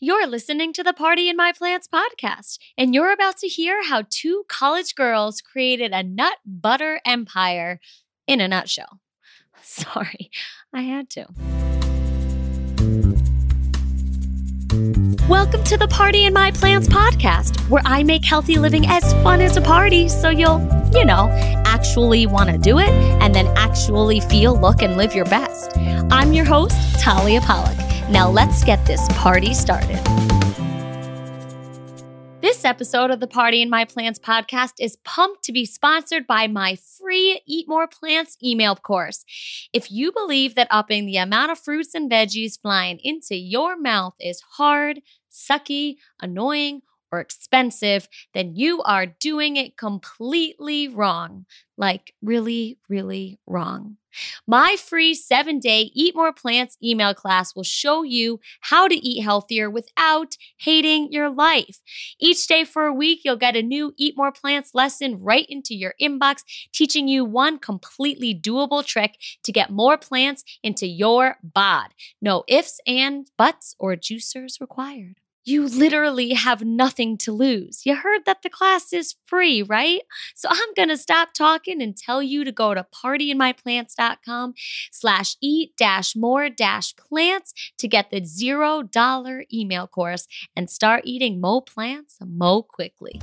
You're listening to the Party in My Plants podcast, and you're about to hear how two college girls created a nut butter empire in a nutshell. Sorry, I had to. Welcome to the Party in My Plants podcast, where I make healthy living as fun as a party so you'll, actually want to do it and then actually feel, look, and live your best. I'm your host, Talia Pollock. Now let's get this party started. This episode of the Party in My Plants podcast is pumped to be sponsored by my free Eat More Plants email course. If you believe that upping the amount of fruits and veggies flying into your mouth is hard, sucky, annoying, or expensive, then you are doing it completely wrong. Like really, really wrong. My free 7-day Eat More Plants email class will show you how to eat healthier without hating your life. Each day for a week, you'll get a new Eat More Plants lesson right into your inbox, teaching you one completely doable trick to get more plants into your bod. No ifs, ands, buts, or juicers required. You literally have nothing to lose. You heard that the class is free, right? So I'm going to stop talking and tell you to go to partyinmyplants.com/eat-more-plants to get the $0 email course and start eating mo plants mo quickly.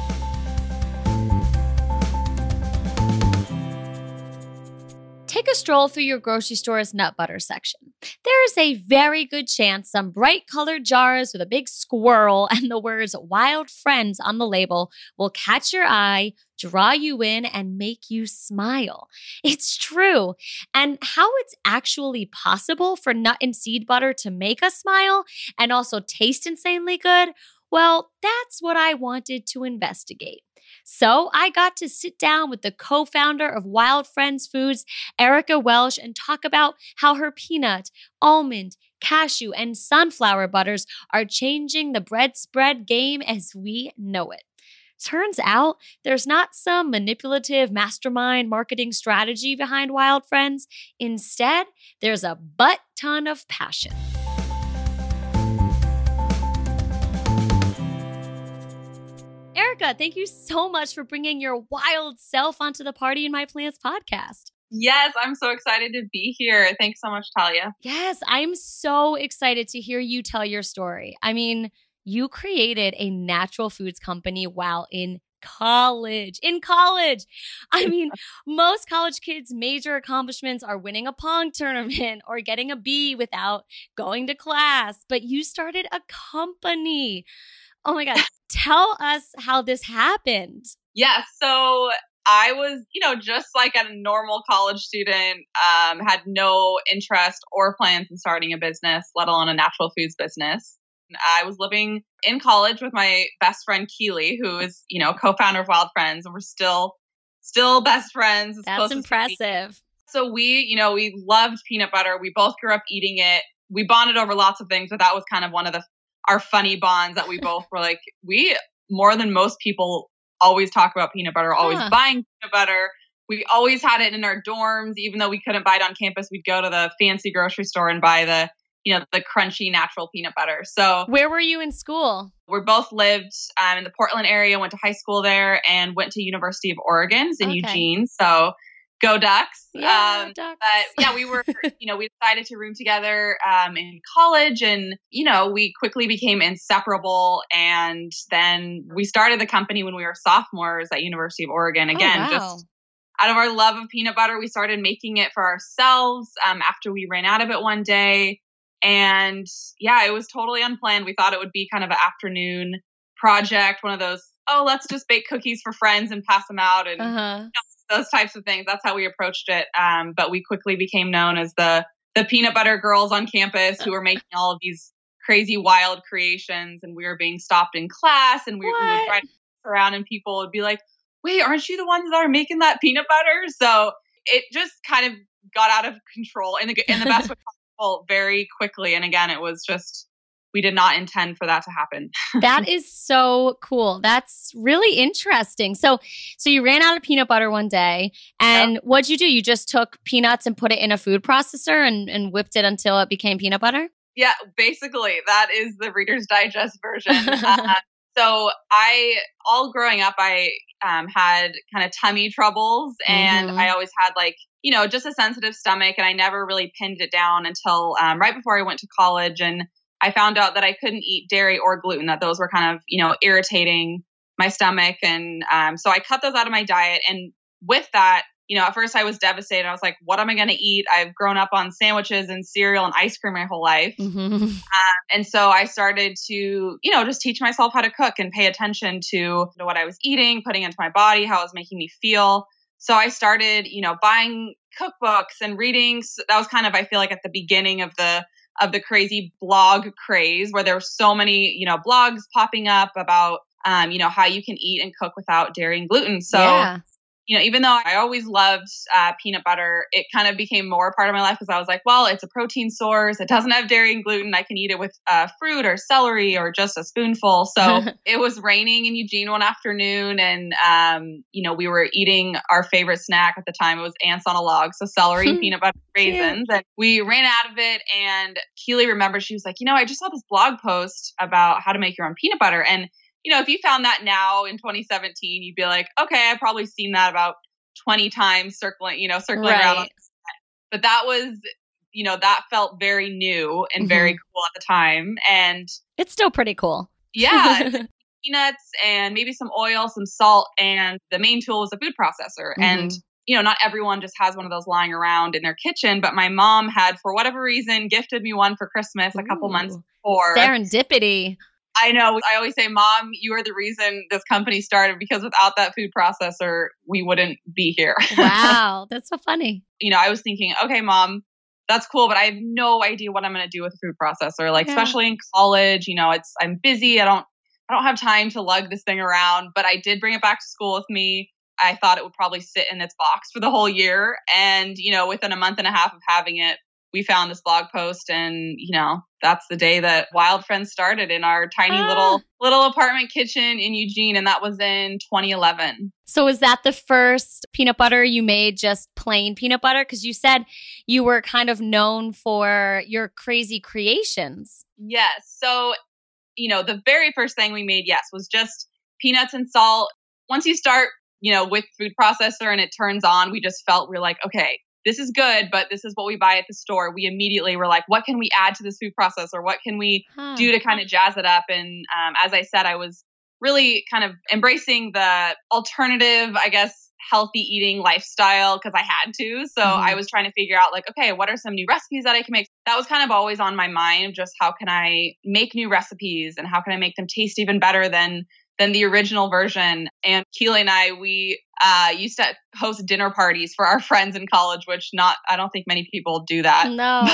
Take a stroll through your grocery store's nut butter section. There is a very good chance some bright colored jars with a big squirrel and the words Wild Friends on the label will catch your eye, draw you in, and make you smile. It's true. And how it's actually possible for nut and seed butter to make us smile and also taste insanely good, well, that's what I wanted to investigate. So I got to sit down with the co-founder of Wild Friends Foods, Erica Welsh, and talk about how her peanut, almond, cashew, and sunflower butters are changing the bread spread game as we know it. Turns out there's not some manipulative mastermind marketing strategy behind Wild Friends. Instead, there's a butt ton of passion. Erica, thank you so much for bringing your wild self onto the Party in My Plants podcast. Yes, I'm so excited to be here. Thanks so much, Talia. Yes, I'm so excited to hear you tell your story. I mean, you created a natural foods company while in college. I mean, most college kids' major accomplishments are winning a pong tournament or getting a B without going to class. But you started a company. Oh my God. Tell us how this happened. Yeah, so I was, just like a normal college student, had no interest or plans in starting a business, let alone a natural foods business. I was living in college with my best friend, Keely, who is, co-founder of Wild Friends, and we're still best friends. That's impressive. So we loved peanut butter. We both grew up eating it. We bonded over lots of things, but that was kind of one of our funny bonds that we both were like, we, more than most people, always talk about peanut butter, always buying peanut butter. We always had it in our dorms, even though we couldn't buy it on campus. We'd go to the fancy grocery store and buy the crunchy natural peanut butter. So where were you in school? We both lived in the Portland area, went to high school there, and went to University of Oregon in Eugene. So go Ducks. Yeah, Ducks. But yeah, we were, we decided to room together in college, and, we quickly became inseparable. And then we started the company when we were sophomores at University of Oregon. Again, just out of our love of peanut butter, we started making it for ourselves after we ran out of it one day. And yeah, it was totally unplanned. We thought it would be kind of an afternoon project, one of those, let's just bake cookies for friends and pass them out, and those types of things. That's how we approached it. But we quickly became known as the peanut butter girls on campus who were making all of these crazy, wild creations. And we were being stopped in class, and we would try to around, and people would be like, wait, aren't you the ones that are making that peanut butter? So it just kind of got out of control in the best way possible very quickly. And again, it was just, we did not intend for that to happen. That is so cool. That's really interesting. So you ran out of peanut butter one day, and what'd you do? You just took peanuts and put it in a food processor and whipped it until it became peanut butter? Yeah, basically, that is the Reader's Digest version. So all growing up, I had kind of tummy troubles, and I always had like, just a sensitive stomach, and I never really pinned it down until right before I went to college. And I found out that I couldn't eat dairy or gluten, that those were kind of, irritating my stomach. And so I cut those out of my diet. And with that, at first I was devastated. I was like, what am I going to eat? I've grown up on sandwiches and cereal and ice cream my whole life. And so I started to, just teach myself how to cook and pay attention to what I was eating, putting into my body, how it was making me feel. So I started, buying cookbooks and reading. That was kind of, I feel like, at the beginning of the crazy blog craze, where there were so many, blogs popping up about, how you can eat and cook without dairy and gluten. So, even though I always loved peanut butter, it kind of became more part of my life because I was like, well, it's a protein source. It doesn't have dairy and gluten. I can eat it with fruit or celery or just a spoonful. So it was raining in Eugene one afternoon, and, we were eating our favorite snack at the time. It was ants on a log. So celery and peanut butter raisins. And we ran out of it. And Keely remembered, she was like, I just saw this blog post about how to make your own peanut butter. And if you found that now in 2017, you'd be like, okay, I've probably seen that about 20 times circling around. But that was, that felt very new and very cool at the time. And it's still pretty cool. Yeah. Peanuts and maybe some oil, some salt. And the main tool was a food processor. And, not everyone just has one of those lying around in their kitchen. But my mom had, for whatever reason, gifted me one for Christmas a couple months before. Serendipity. I know. I always say, Mom, you are the reason this company started, because without that food processor, we wouldn't be here. Wow. That's so funny. I was thinking, okay, Mom, that's cool, but I have no idea what I'm going to do with a food processor. Like, especially in college, I'm busy. I don't have time to lug this thing around, but I did bring it back to school with me. I thought it would probably sit in its box for the whole year. And, within a month and a half of having it, we found this blog post, and, that's the day that Wild Friends started in our tiny little apartment kitchen in Eugene. And that was in 2011. So was that the first peanut butter you made, just plain peanut butter? Because you said you were kind of known for your crazy creations. Yes. So, the very first thing we made, was just peanuts and salt. Once you start, with food processor and it turns on, we're like, okay, this is good, but this is what we buy at the store. We immediately were like, what can we add to this food processor? What can we do to kind of jazz it up? And as I said, I was really kind of embracing the alternative, I guess, healthy eating lifestyle because I had to. So I was trying to figure out like, okay, what are some new recipes that I can make? That was kind of always on my mind, just how can I make new recipes and how can I make them taste even better than the original version. And Keely and I, we used to host dinner parties for our friends in college, which I don't think many people do that.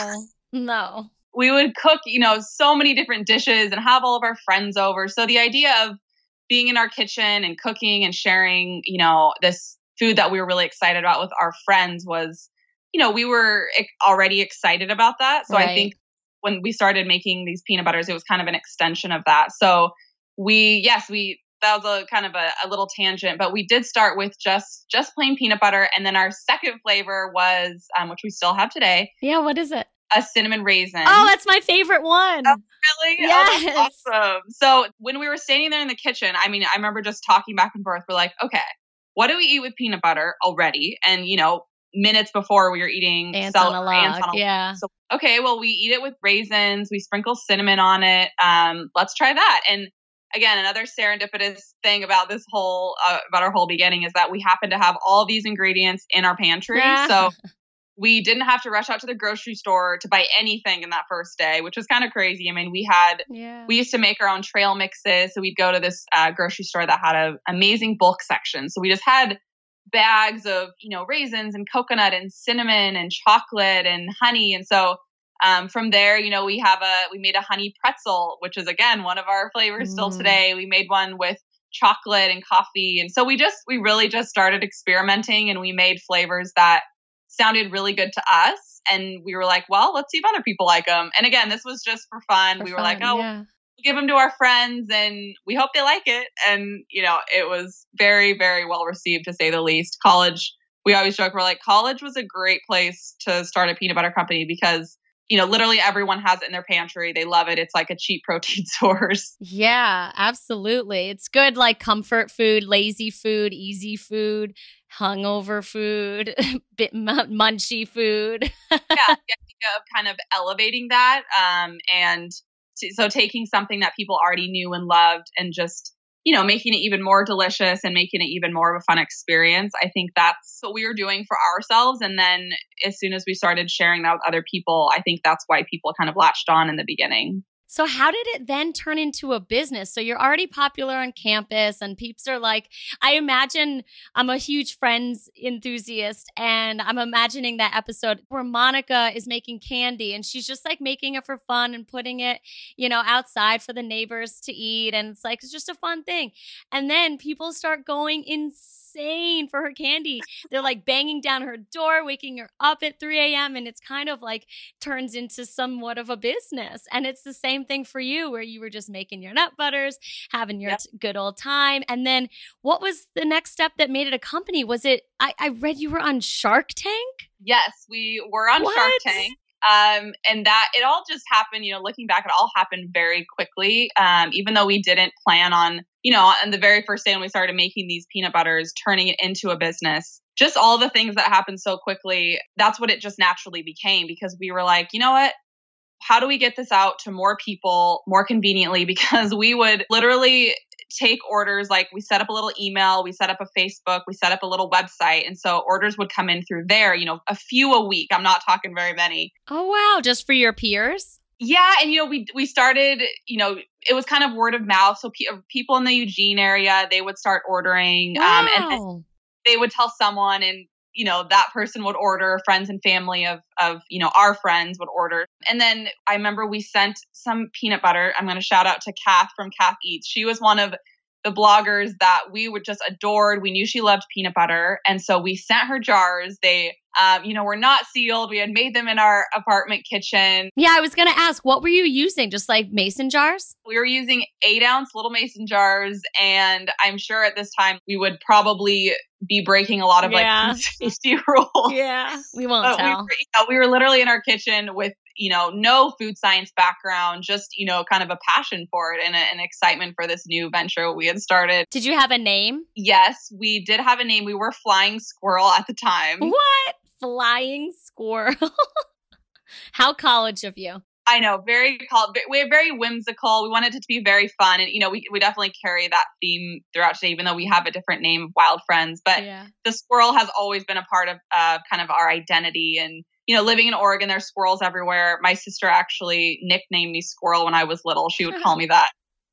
No. We would cook, so many different dishes and have all of our friends over. So the idea of being in our kitchen and cooking and sharing, this food that we were really excited about with our friends was, we were already excited about that. So I think when we started making these peanut butters, it was kind of an extension of that. So that was a kind of a little tangent, but we did start with just plain peanut butter. And then our second flavor was, which we still have today. Yeah. What is it? A cinnamon raisin. Oh, that's my favorite one. Oh, really? Yes. Oh, that's awesome. So when we were standing there in the kitchen, I remember just talking back and forth. We're like, okay, what do we eat with peanut butter already? And, minutes before we were eating ants on a log. Yeah. So, okay, well, we eat it with raisins. We sprinkle cinnamon on it. Let's try that. And again, another serendipitous thing about this whole, about our whole beginning is that we happen to have all these ingredients in our pantry. Yeah. So we didn't have to rush out to the grocery store to buy anything in that first day, which was kind of crazy. We used to make our own trail mixes. So we'd go to this grocery store that had an amazing bulk section. So we just had bags of, raisins and coconut and cinnamon and chocolate and honey. And so from there, we made a honey pretzel, which is again, one of our flavors still today. We made one with chocolate and coffee. And so we really just started experimenting, and we made flavors that sounded really good to us. And we were like, well, let's see if other people like them. And again, this was just for fun. We'll give them to our friends and we hope they like it. And, it was very, very well received, to say the least. College, we always joke, we're like, college was a great place to start a peanut butter company because literally everyone has it in their pantry. They love it. It's like a cheap protein source. Yeah, absolutely. It's good like comfort food, lazy food, easy food, hungover food, bit munchy food. Yeah, the idea of kind of elevating that. And so taking something that people already knew and loved and just, making it even more delicious and making it even more of a fun experience. I think that's what we were doing for ourselves. And then as soon as we started sharing that with other people, I think that's why people kind of latched on in the beginning. So how did it then turn into a business? So you're already popular on campus and peeps are like, I imagine I'm a huge Friends enthusiast and I'm imagining that episode where Monica is making candy and she's just like making it for fun and putting it, outside for the neighbors to eat. And it's just a fun thing. And then people start going insane for her candy. They're like banging down her door, waking her up at 3 a.m. And it's kind of like turns into somewhat of a business. And it's the same thing for you where you were just making your nut butters, having your good old time. And then what was the next step that made it a company? Was it, I read you were on Shark Tank? Yes, we were on Shark Tank. And that it all just happened, looking back, it all happened very quickly. Even though we didn't plan on, on the very first day when we started making these peanut butters, turning it into a business, just all the things that happened so quickly. That's what it just naturally became because we were like, you know what? How do we get this out to more people more conveniently? Because we would literally take orders, like we set up a little email, we set up a Facebook, we set up a little website. And so orders would come in through there, a few a week. I'm not talking very many. Oh, wow. Just for your peers? Yeah. And, we started, it was kind of word of mouth. So people in the Eugene area, they would start ordering. Wow. And they would tell someone and, that person would order, friends and family of our friends would order. And then I remember we sent some peanut butter. I'm going to shout out to Kath from Kath Eats. She was one of the bloggers that we would just adored. We knew she loved peanut butter. And so we sent her jars. They, were not sealed. We had made them in our apartment kitchen. Yeah, I was going to ask, what were you using? Just like mason jars? We were using 8-ounce little mason jars. And I'm sure at this time we would probably be breaking a lot of like safety rules. Yeah, we won't tell. We were literally in our kitchen with, no food science background, just, kind of a passion for it and an excitement for this new venture we had started. Did you have a name? Yes, we did have a name. We were Flying Squirrel at the time. What? Flying Squirrel? How college of you. I know, we're very whimsical. We wanted it to be very fun. And, we definitely carry that theme throughout today, even though we have a different name, Wild Friends. But the squirrel has always been a part of kind of our identity. And, living in Oregon, there's squirrels everywhere. My sister actually nicknamed me Squirrel when I was little. She would call me that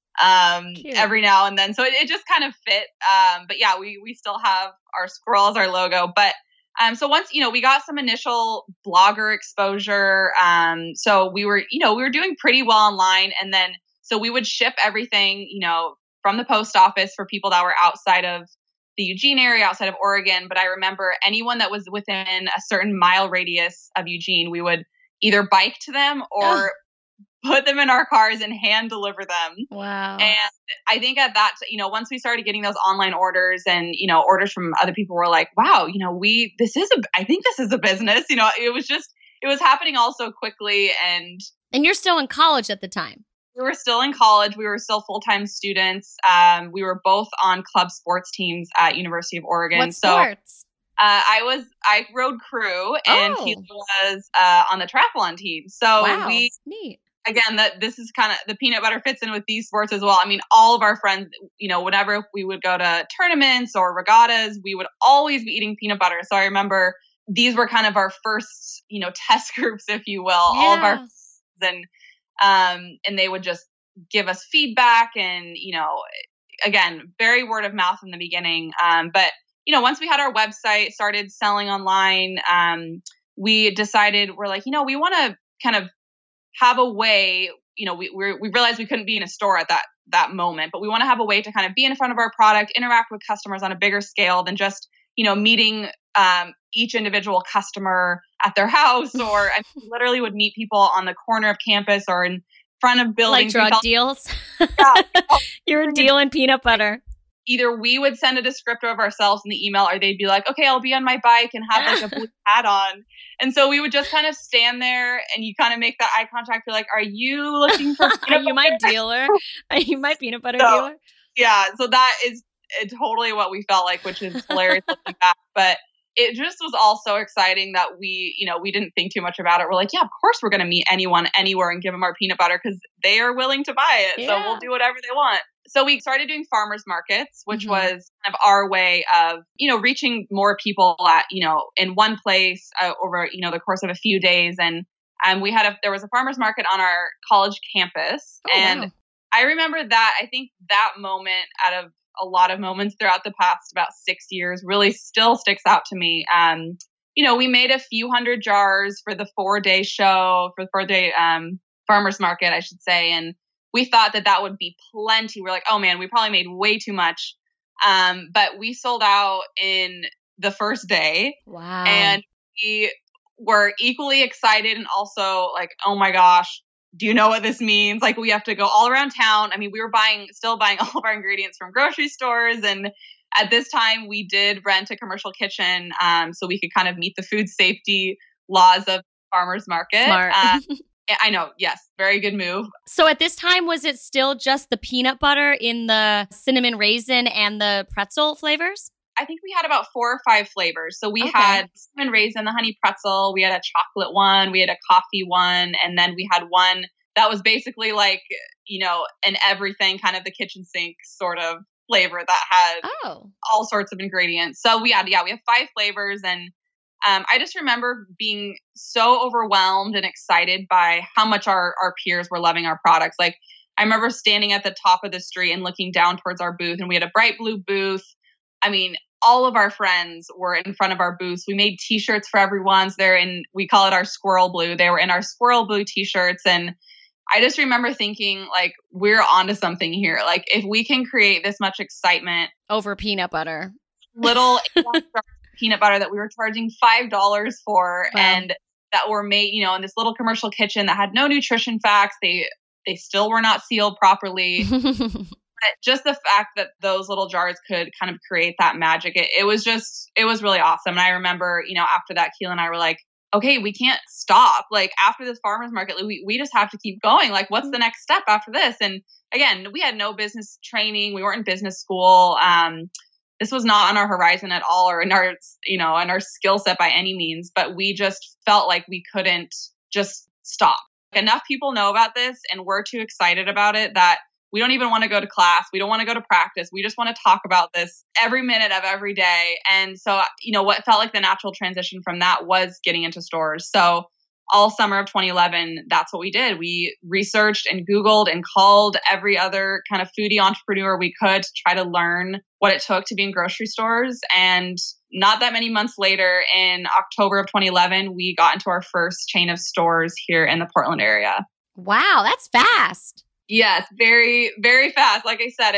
every now and then. So it just kind of fit. But yeah, we still have our squirrel as our logo. But so once, we got some initial blogger exposure. So we were doing pretty well online. And then, so we would ship everything, from the post office for people that were outside of the Eugene area, outside of Oregon. But I remember anyone that was within a certain mile radius of Eugene, we would either bike to them or put them in our cars and hand deliver them. Wow. And I think at that, once we started getting those online orders and, orders from other people were like, wow, I think this is a business. It was happening all so quickly. And you're still in college at the time. We were still in college. We were still full-time students. We were both on club sports teams at University of Oregon. What sports? I rode crew and he was on the triathlon team. So wow, neat. Again, this is kind of the peanut butter fits in with these sports as well. I mean, all of our friends, whenever we would go to tournaments or regattas, we would always be eating peanut butter. So I remember these were kind of our first, test groups, if you will, all of our friends, and they would just give us feedback and, again, very word of mouth in the beginning. But, once we had our website, started selling online, we decided we're like, we want to kind of have a way, we realized we couldn't be in a store at that moment, but we want to have a way to kind of be in front of our product, interact with customers on a bigger scale than just, meeting each individual customer at their house, or I literally would meet people on the corner of campus or in front of buildings. Like drug deals? Yeah. You're dealing peanut butter. either we would send a descriptor of ourselves in the email, or they'd be like, okay, I'll be on my bike and have like a blue hat on. And so we would just kind of stand there and you kind of make that eye contact. You're like, are you looking for Are you my dealer? Are you my peanut butter dealer? Yeah. So that is totally what we felt like, which is hilarious looking back. But it just was all so exciting that we didn't think too much about it. We're like, yeah, of course we're going to meet anyone, anywhere and give them our peanut butter because they are willing to buy it. Yeah. So we'll do whatever they want. So we started doing farmers markets, which was kind of our way of, reaching more people at, in one place over, the course of a few days. And there was a farmers market on our college campus. Oh, and wow. I remember that, I think that moment out of a lot of moments throughout the past about 6 years really still sticks out to me. We made a few hundred jars for the 4-day show, for the 4-day farmers market, I should say. And we thought that would be plenty. We're like, oh man, we probably made way too much. But we sold out in the first day. Wow. And we were equally excited and also like, oh my gosh, do you know what this means? Like we have to go all around town. I mean, we were still buying all of our ingredients from grocery stores. And at this time we did rent a commercial kitchen so we could kind of meet the food safety laws of farmers market. Smart. I know. Yes. Very good move. So at this time, was it still just the peanut butter in the cinnamon raisin and the pretzel flavors? I think we had about 4 or 5 flavors. So we had cinnamon raisin, the honey pretzel. We had a chocolate one. We had a coffee one. And then we had one that was basically like, an everything kind of the kitchen sink sort of flavor that had all sorts of ingredients. So we have 5 flavors. And I just remember being so overwhelmed and excited by how much our peers were loving our products. Like I remember standing at the top of the street and looking down towards our booth, and we had a bright blue booth. I mean, all of our friends were in front of our booths. We made t-shirts for everyone. So we call it our squirrel blue. They were in our squirrel blue t-shirts. And I just remember thinking like, we're onto something here. Like if we can create this much excitement over peanut butter, little peanut butter that we were charging $5 for, and that were made, in this little commercial kitchen that had no nutrition facts. They still were not sealed properly. But just the fact that those little jars could kind of create that magic, it was really awesome. And I remember, after that, Keela and I were like, okay, we can't stop. Like after this farmer's market, we just have to keep going. Like what's the next step after this? And again, we had no business training. We weren't in business school. This was not on our horizon at all, or in our skill set by any means, but we just felt like we couldn't just stop. Enough people know about this and we're too excited about it that we don't even want to go to class. We don't want to go to practice. We just want to talk about this every minute of every day. And so, what felt like the natural transition from that was getting into stores. So all summer of 2011, that's what we did. We researched and Googled and called every other kind of foodie entrepreneur we could to try to learn what it took to be in grocery stores. And not that many months later, in October of 2011, we got into our first chain of stores here in the Portland area. Wow, that's fast. Yes, very, very fast. Like I said,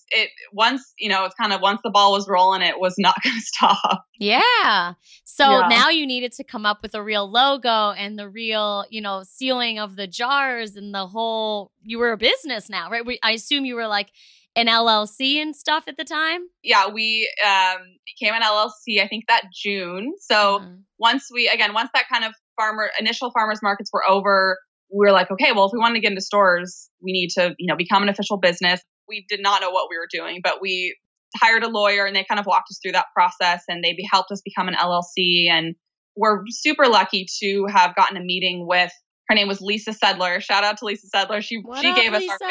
once the ball was rolling, it was not going to stop. Yeah. So now you needed to come up with a real logo and the real, sealing of the jars and the whole, you were a business now, right? I assume you were like an LLC and stuff at the time? Yeah, we became an LLC, I think that June. So once that kind of initial farmers markets were over, we were like, okay, well, if we wanted to get into stores, we need to, become an official business. We did not know what we were doing, but we hired a lawyer and they kind of walked us through that process and they helped us become an LLC. And we're super lucky to have gotten a meeting with, her name was Lisa Sedler. Shout out to Lisa Sedler. She gave us our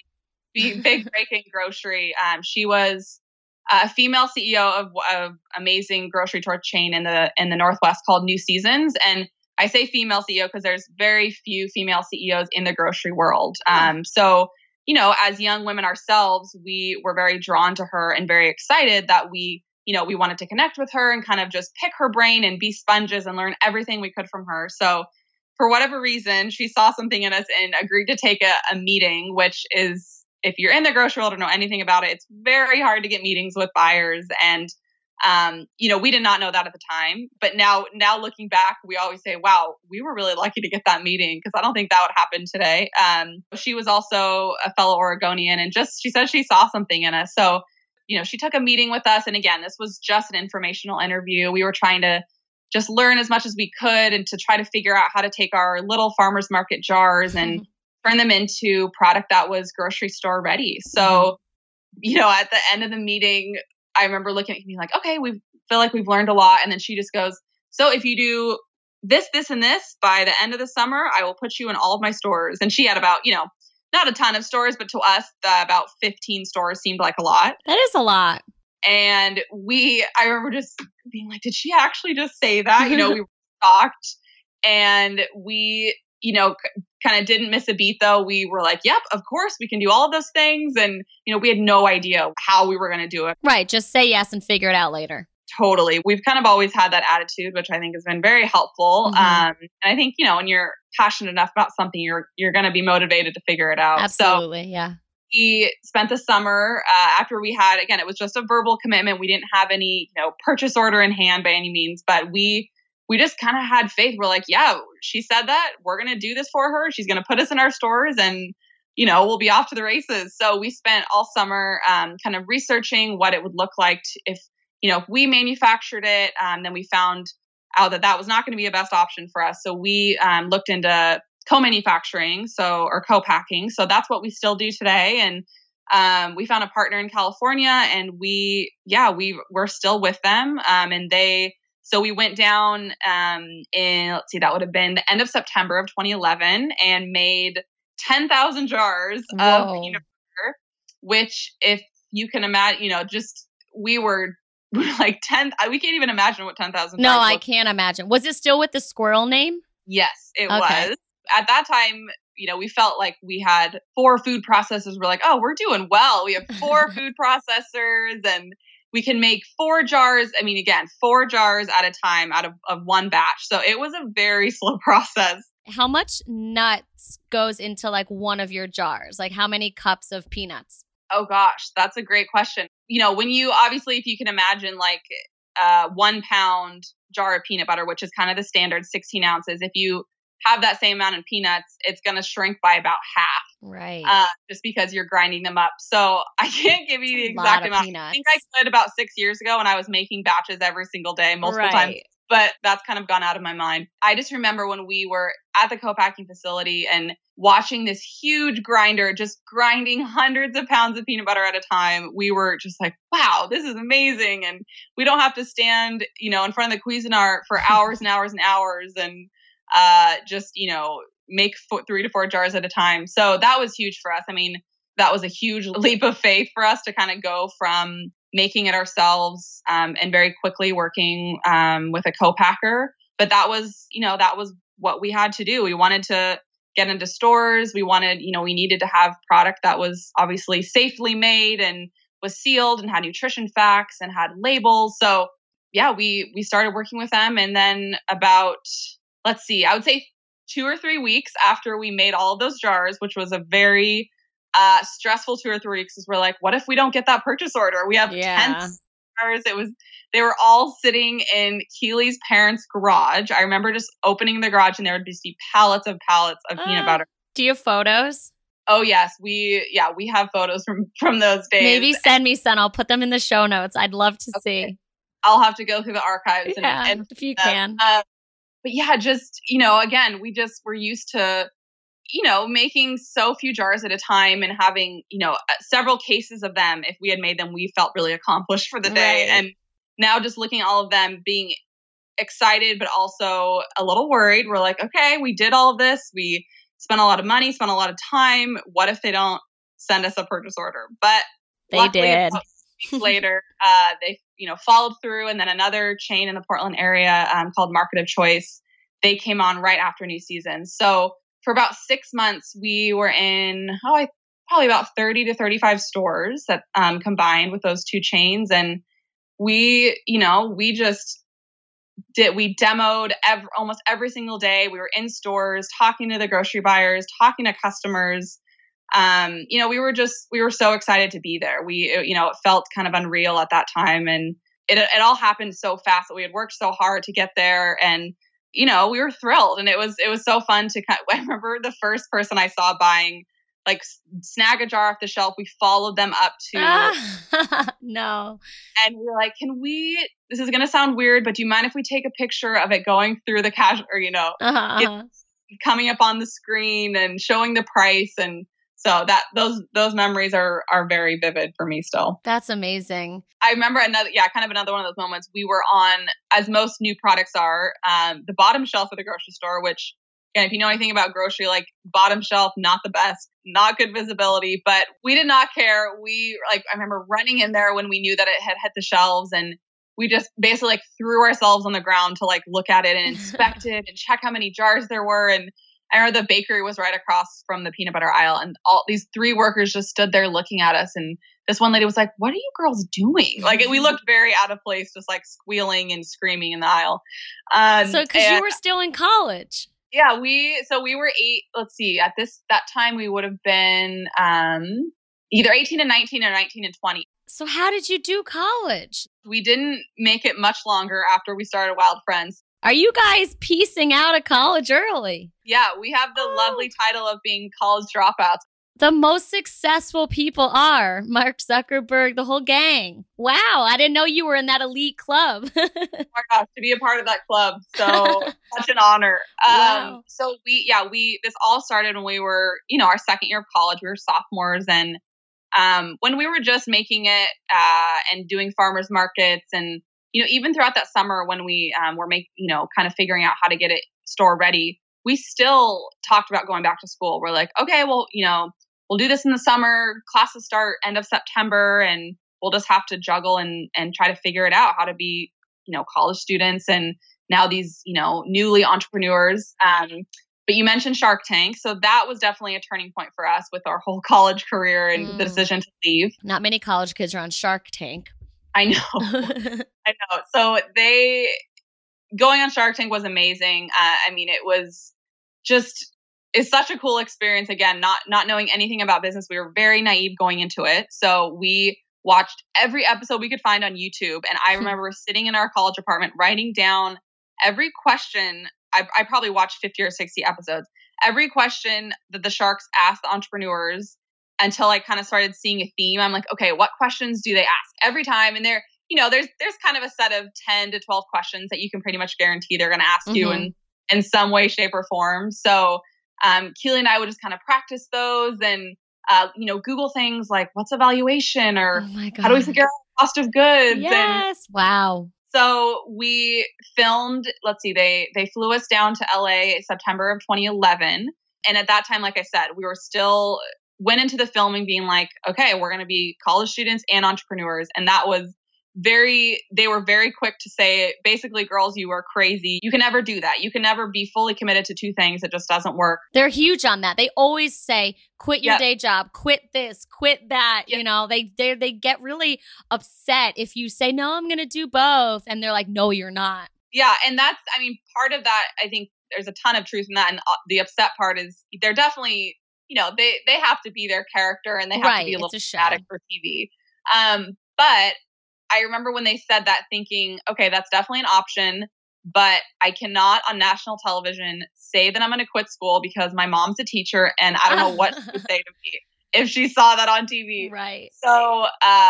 big break in grocery. She was a female CEO of amazing grocery store chain in the Northwest called New Seasons. And I say female CEO because there's very few female CEOs in the grocery world. So, as young women ourselves, we were very drawn to her and very excited that we wanted to connect with her and kind of just pick her brain and be sponges and learn everything we could from her. So for whatever reason, she saw something in us and agreed to take a meeting, which is, if you're in the grocery world or know anything about it, it's very hard to get meetings with buyers. And we did not know that at the time, but now looking back, we always say, wow, we were really lucky to get that meeting because I don't think that would happen today. She was also a fellow Oregonian and she said she saw something in us. So she took a meeting with us. And again, this was just an informational interview. We were trying to just learn as much as we could and to try to figure out how to take our little farmers market jars and turn them into product that was grocery store ready. So, at the end of the meeting, I remember looking at me like, okay, we feel like we've learned a lot. And then she just goes, so if you do this, this, and this by the end of the summer, I will put you in all of my stores. And she had about, not a ton of stores, but to us, about 15 stores seemed like a lot. That is a lot. And I remember just being like, did she actually just say that? We were shocked. And we, kind of didn't miss a beat though. We were like, yep, of course we can do all of those things. And, we had no idea how we were going to do it. Right. Just say yes and figure it out later. Totally. We've kind of always had that attitude, which I think has been very helpful. And I think, when you're passionate enough about something, you're going to be motivated to figure it out. Absolutely. Yeah. We spent the summer after we had, again, it was just a verbal commitment. We didn't have any, purchase order in hand by any means, but we just kind of had faith. We're like, yeah, she said that we're going to do this for her. She's going to put us in our stores and, we'll be off to the races. So we spent all summer kind of researching what it would look like if we manufactured it. Then we found out that was not going to be a best option for us. So we looked into co-manufacturing, or co-packing. So that's what we still do today. And we found a partner in California, and we're still with them. So we went down that would have been the end of September of 2011 and made 10,000 jars of peanut butter, which if you can imagine, we were like 10, we can't even imagine what 10,000 No, I can't imagine. Was it still with the squirrel name? Yes, it was. At that time, we felt like we had 4 food processors. We're like, oh, we're doing well. We have 4 food processors and we can make 4 jars. I mean, again, 4 jars at a time out of one batch. So it was a very slow process. How much nuts goes into like one of your jars? Like how many cups of peanuts? Oh gosh, that's a great question. When if you can imagine like 1 pound jar of peanut butter, which is kind of the standard 16 ounces, if you have that same amount of peanuts, it's going to shrink by about half. Right. Just because you're grinding them up. So I can't give you the exact amount. Peanuts. I think I could about 6 years ago when I was making batches every single day, multiple times. But that's kind of gone out of my mind. I just remember when we were at the co-packing facility and watching this huge grinder just grinding hundreds of pounds of peanut butter at a time. We were just like, wow, this is amazing. And we don't have to stand, in front of the Cuisinart for hours and hours and hours and make 3 to 4 jars at a time. So that was huge for us. I mean, that was a huge leap of faith for us to kind of go from making it ourselves and very quickly working with a co-packer. But that was what we had to do. We wanted to get into stores. We wanted, we needed to have product that was obviously safely made and was sealed and had nutrition facts and had labels. So yeah, we started working with them. And then about, I would say 2 or 3 weeks after we made all of those jars, which was a very stressful 2 or 3 weeks, is we're like, what if we don't get that purchase order? We have 10 jars. They were all sitting in Keely's parents' garage. I remember just opening the garage and there would be pallets of peanut butter. Do you have photos? Oh yes, we have photos from those days. Maybe send me some. I'll put them in the show notes. I'd love to see. I'll have to go through the archives and if you can. But yeah, just, again, we just were used to, making so few jars at a time and having, several cases of them. If we had made them, we felt really accomplished for the day. Right. And now just looking at all of them, being excited, but also a little worried. We're like, okay, we did all of this. We spent a lot of money, spent a lot of time. What if they don't send us a purchase order? But they did. Later, they followed through, and then another chain in the Portland area called Market of Choice, they came on right after new season. So for about 6 months, we were in probably about 30 to 35 stores that combined with those 2 chains, and we demoed almost every single day. We were in stores talking to the grocery buyers, talking to customers. We were so excited to be there. It felt kind of unreal at that time. And it all happened so fast that we had worked so hard to get there. And, we were thrilled. And it was so fun to I remember the first person I saw buying like snag a jar off the shelf. We followed them up to no. And we were like, this is going to sound weird, but do you mind if we take a picture of it going through the cash or, coming up on the screen and showing the price? And so that those memories are very vivid for me still. That's amazing. I remember another one of those moments. We were on, as most new products are, the bottom shelf of the grocery store, which, again, if you know anything about grocery, like bottom shelf, not the best, not good visibility, but we did not care. I remember running in there when we knew that it had hit the shelves, and we just basically threw ourselves on the ground to look at it and inspect it and check how many jars there were. And I remember the bakery was right across from the peanut butter aisle, and all these 3 workers just stood there looking at us. And this one lady was like, "What are you girls doing?" We looked very out of place, just squealing and screaming in the aisle. So because you were still in college. Yeah, we were 8. Let's see, at that time we would have been either 18 and 19 or 19 and 20. So how did you do college? We didn't make it much longer after we started Wild Friends. Are you guys piecing out of college early? Yeah, we have the lovely title of being college dropouts. The most successful people are Mark Zuckerberg, the whole gang. Wow, I didn't know you were in that elite club. Oh my gosh, to be a part of that club. So such an honor. Wow. So this all started when we were, our second year of college. We were sophomores, and when we were just making it and doing farmers markets, and even throughout that summer when we were kind of figuring out how to get it store ready, we still talked about going back to school. We're like, okay, well, we'll do this in the summer. Classes start end of September, and we'll just have to juggle and try to figure it out, how to be, college students and now these, newly entrepreneurs. But you mentioned Shark Tank. So that was definitely a turning point for us with our whole college career and the decision to leave. Not many college kids are on Shark Tank. I know. I know. So going on Shark Tank was amazing. It was it's such a cool experience. Again, not knowing anything about business. We were very naive going into it. So we watched every episode we could find on YouTube. And I remember sitting in our college apartment, writing down every question. I probably watched 50 or 60 episodes. Every question that the sharks asked the entrepreneurs, until I kind of started seeing a theme. I'm like, okay, what questions do they ask every time? And there's kind of a set of 10 to 12 questions that you can pretty much guarantee they're going to ask you in some way, shape, or form. So Keely and I would just kind of practice those and, Google things like, what's a valuation, or how do we figure out the cost of goods? Yes. Wow. So we filmed, they flew us down to LA September of 2011. And at that time, like I said, we were still went into the filming being like, okay, we're going to be college students and entrepreneurs. And that was they were very quick to say, basically, girls, you are crazy. You can never do that. You can never be fully committed to 2 things. It just doesn't work. They're huge on that. They always say, quit your day job, quit this, quit that. Yep. They get really upset if you say, no, I'm going to do both. And they're like, no, you're not. Yeah. And that's, part of that, I think there's a ton of truth in that. And the upset part is they're definitely, they have to be their character, and they have to be a little dramatic for TV. But I remember when they said that, thinking, okay, that's definitely an option, but I cannot on national television say that I'm going to quit school because my mom's a teacher and I don't know what she would say to me if she saw that on TV. Right. So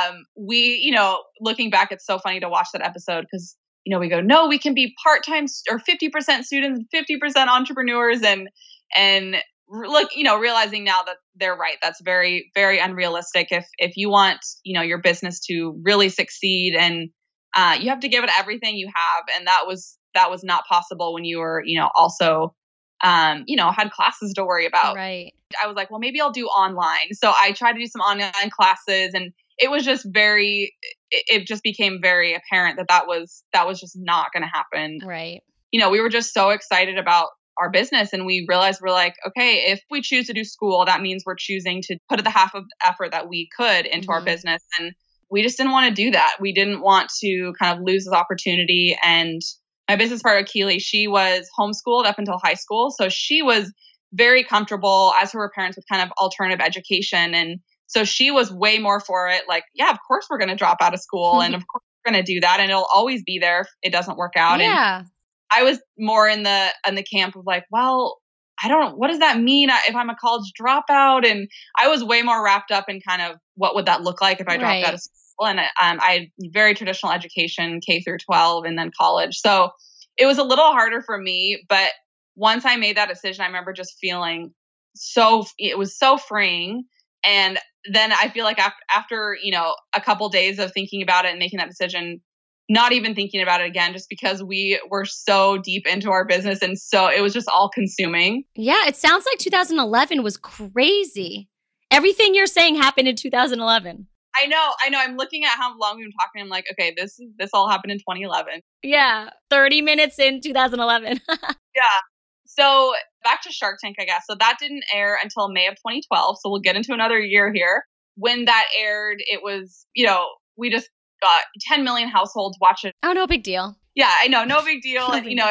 we, looking back, it's so funny to watch that episode because, we go, no, we can be part-time or 50% students, 50% entrepreneurs, and look, realizing now that they're right. That's very, very unrealistic. If you want, your business to really succeed, and you have to give it everything you have. And that was not possible when you were, also, had classes to worry about. Right. I was like, well, maybe I'll do online. So I tried to do some online classes, and it was just it just became very apparent that was just not going to happen. Right. We were just so excited about our business, and we realized we're like, okay, if we choose to do school, that means we're choosing to put the half of the effort that we could into our business. And we just didn't want to do that. We didn't want to kind of lose this opportunity. And my business partner, Keely, she was homeschooled up until high school. So she was very comfortable, as were her parents, with kind of alternative education. And so she was way more for it. Like, yeah, of course we're going to drop out of school. And of course we're going to do that. And it'll always be there if it doesn't work out. Yeah. And I was more in the camp of like, well, what does that mean if I'm a college dropout? And I was way more wrapped up in kind of what would that look like if I dropped out of school. And I had very traditional education, K through 12, and then college. So it was a little harder for me. But once I made that decision, I remember just feeling it was so freeing. And then I feel like after, a couple days of thinking about it and making that decision, not even thinking about it again, just because we were so deep into our business. And so it was just all consuming. Yeah. It sounds like 2011 was crazy. Everything you're saying happened in 2011. I know. I'm looking at how long we've been talking. I'm like, okay, this all happened in 2011. Yeah. 30 minutes in 2011. Yeah. So back to Shark Tank, I guess. So that didn't air until May of 2012. So we'll get into another year here. When that aired, it was, we just got 10 million households watch it. Oh, no big deal. Yeah, I know. No big deal.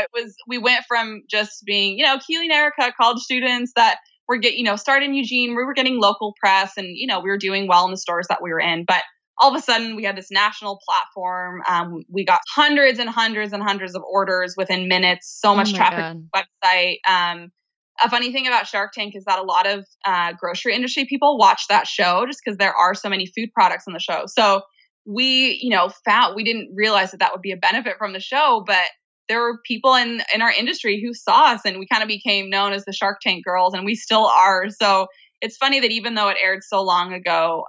We went from just being, Keely and Erica, college students that were started in Eugene. We were getting local press and, we were doing well in the stores that we were in. But all of a sudden we had this national platform. We got hundreds and hundreds and hundreds of orders within minutes, so much traffic on the website. A funny thing about Shark Tank is that a lot of grocery industry people watch that show just because there are so many food products on the show. So we, we didn't realize that would be a benefit from the show, but there were people in our industry who saw us and we kind of became known as the Shark Tank girls, and we still are. So it's funny that even though it aired so long ago,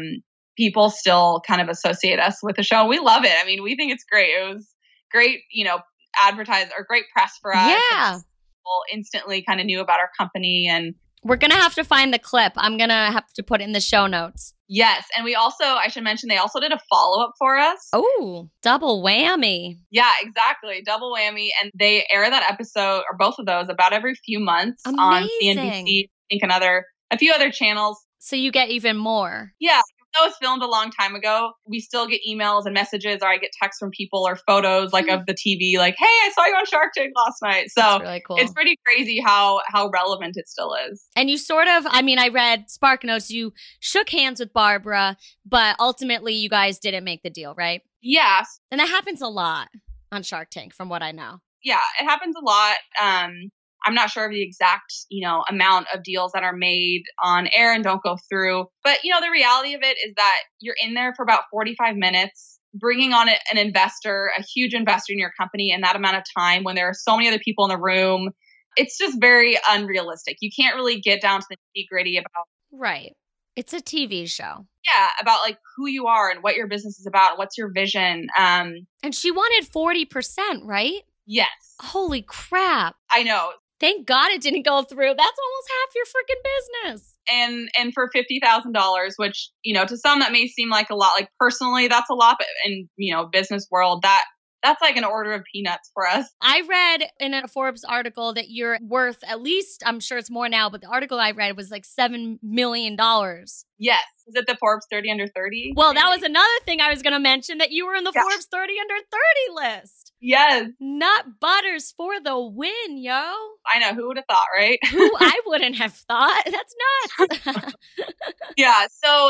people still kind of associate us with the show. We love it. I mean, we think it's great. It was great, advertise or great press for us. Yeah. People instantly kind of knew about our company, and we're going to have to find the clip. I'm going to have to put it in the show notes. Yes. And I should mention, they also did a follow-up for us. Oh, double whammy. Yeah, exactly. Double whammy. And they air that episode, or both of those, about every few months. Amazing. On CNBC, I think a few other channels. So you get even more. Yeah. That was filmed a long time ago. We still get emails and messages, or I get texts from people or photos of the TV, like, hey, I saw you on Shark Tank last night. So that's really cool. It's pretty crazy how relevant it still is. And you I read Spark Notes, you shook hands with Barbara, but ultimately you guys didn't make the deal, right? Yes. And that happens a lot on Shark Tank from what I know. Yeah, it happens a lot. I'm not sure of the exact, amount of deals that are made on air and don't go through. But, the reality of it is that you're in there for about 45 minutes, bringing on an investor, a huge investor in your company in that amount of time when there are so many other people in the room. It's just very unrealistic. You can't really get down to the nitty-gritty about. Right. It's a TV show. Yeah, about who you are and what your business is about and what's your vision. And she wanted 40%, right? Yes. Holy crap. I know. Thank God it didn't go through. That's almost half your freaking business. And for $50,000, which, to some that may seem like a lot, personally, that's a lot, but in, business world, that's like an order of peanuts for us. I read in a Forbes article that you're worth at least, I'm sure it's more now, but the article I read was like $7 million. Yes. Is it the Forbes 30 under 30? Well, that was another thing I was going to mention, that you were in the Forbes 30 under 30 list. Yes. Nut butters for the win, yo. I know. Who would have thought, right? Who I wouldn't have thought. That's nuts. Yeah. So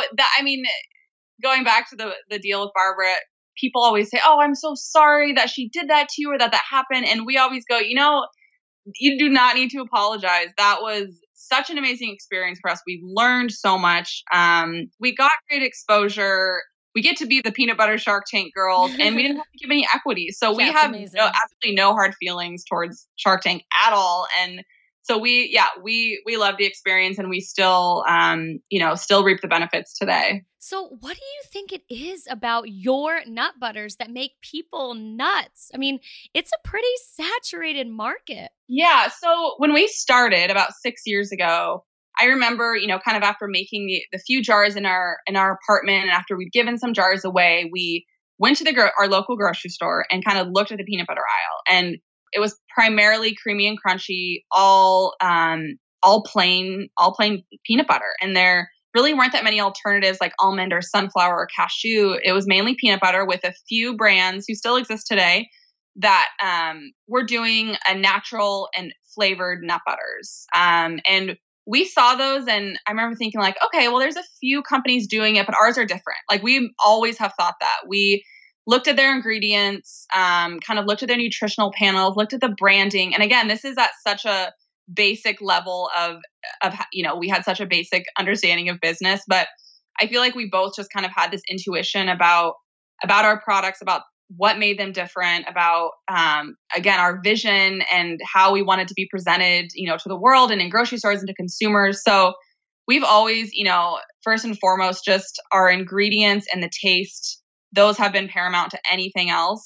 going back to the deal with Barbara, people always say, oh, I'm so sorry that she did that to you or that happened. And we always go, you do not need to apologize. That was such an amazing experience for us. We learned so much. We got great exposure. We get to be the peanut butter Shark Tank girls, and we didn't have to give any equity. So we have absolutely no hard feelings towards Shark Tank at all. And so we love the experience, and we still, still reap the benefits today. So what do you think it is about your nut butters that make people nuts? I mean, it's a pretty saturated market. Yeah. So when we started about 6 years ago, I remember, kind of after making the few jars in our apartment, and after we'd given some jars away, we went to our local grocery store and kind of looked at the peanut butter aisle, and it was primarily creamy and crunchy, all plain peanut butter, and there really weren't that many alternatives like almond or sunflower or cashew. It was mainly peanut butter, with a few brands who still exist today that were doing a natural and flavored nut butters. And we saw those, and I remember thinking okay, well, there's a few companies doing it, but ours are different. We always have thought that. We looked at their ingredients, kind of looked at their nutritional panels, looked at the branding. And again, this is at such a basic level of, we had such a basic understanding of business, but I feel like we both just kind of had this intuition about our products, about what made them different, about, again, our vision and how we wanted to be presented, to the world and in grocery stores and to consumers. So we've always, first and foremost, just our ingredients and the taste, those have been paramount to anything else.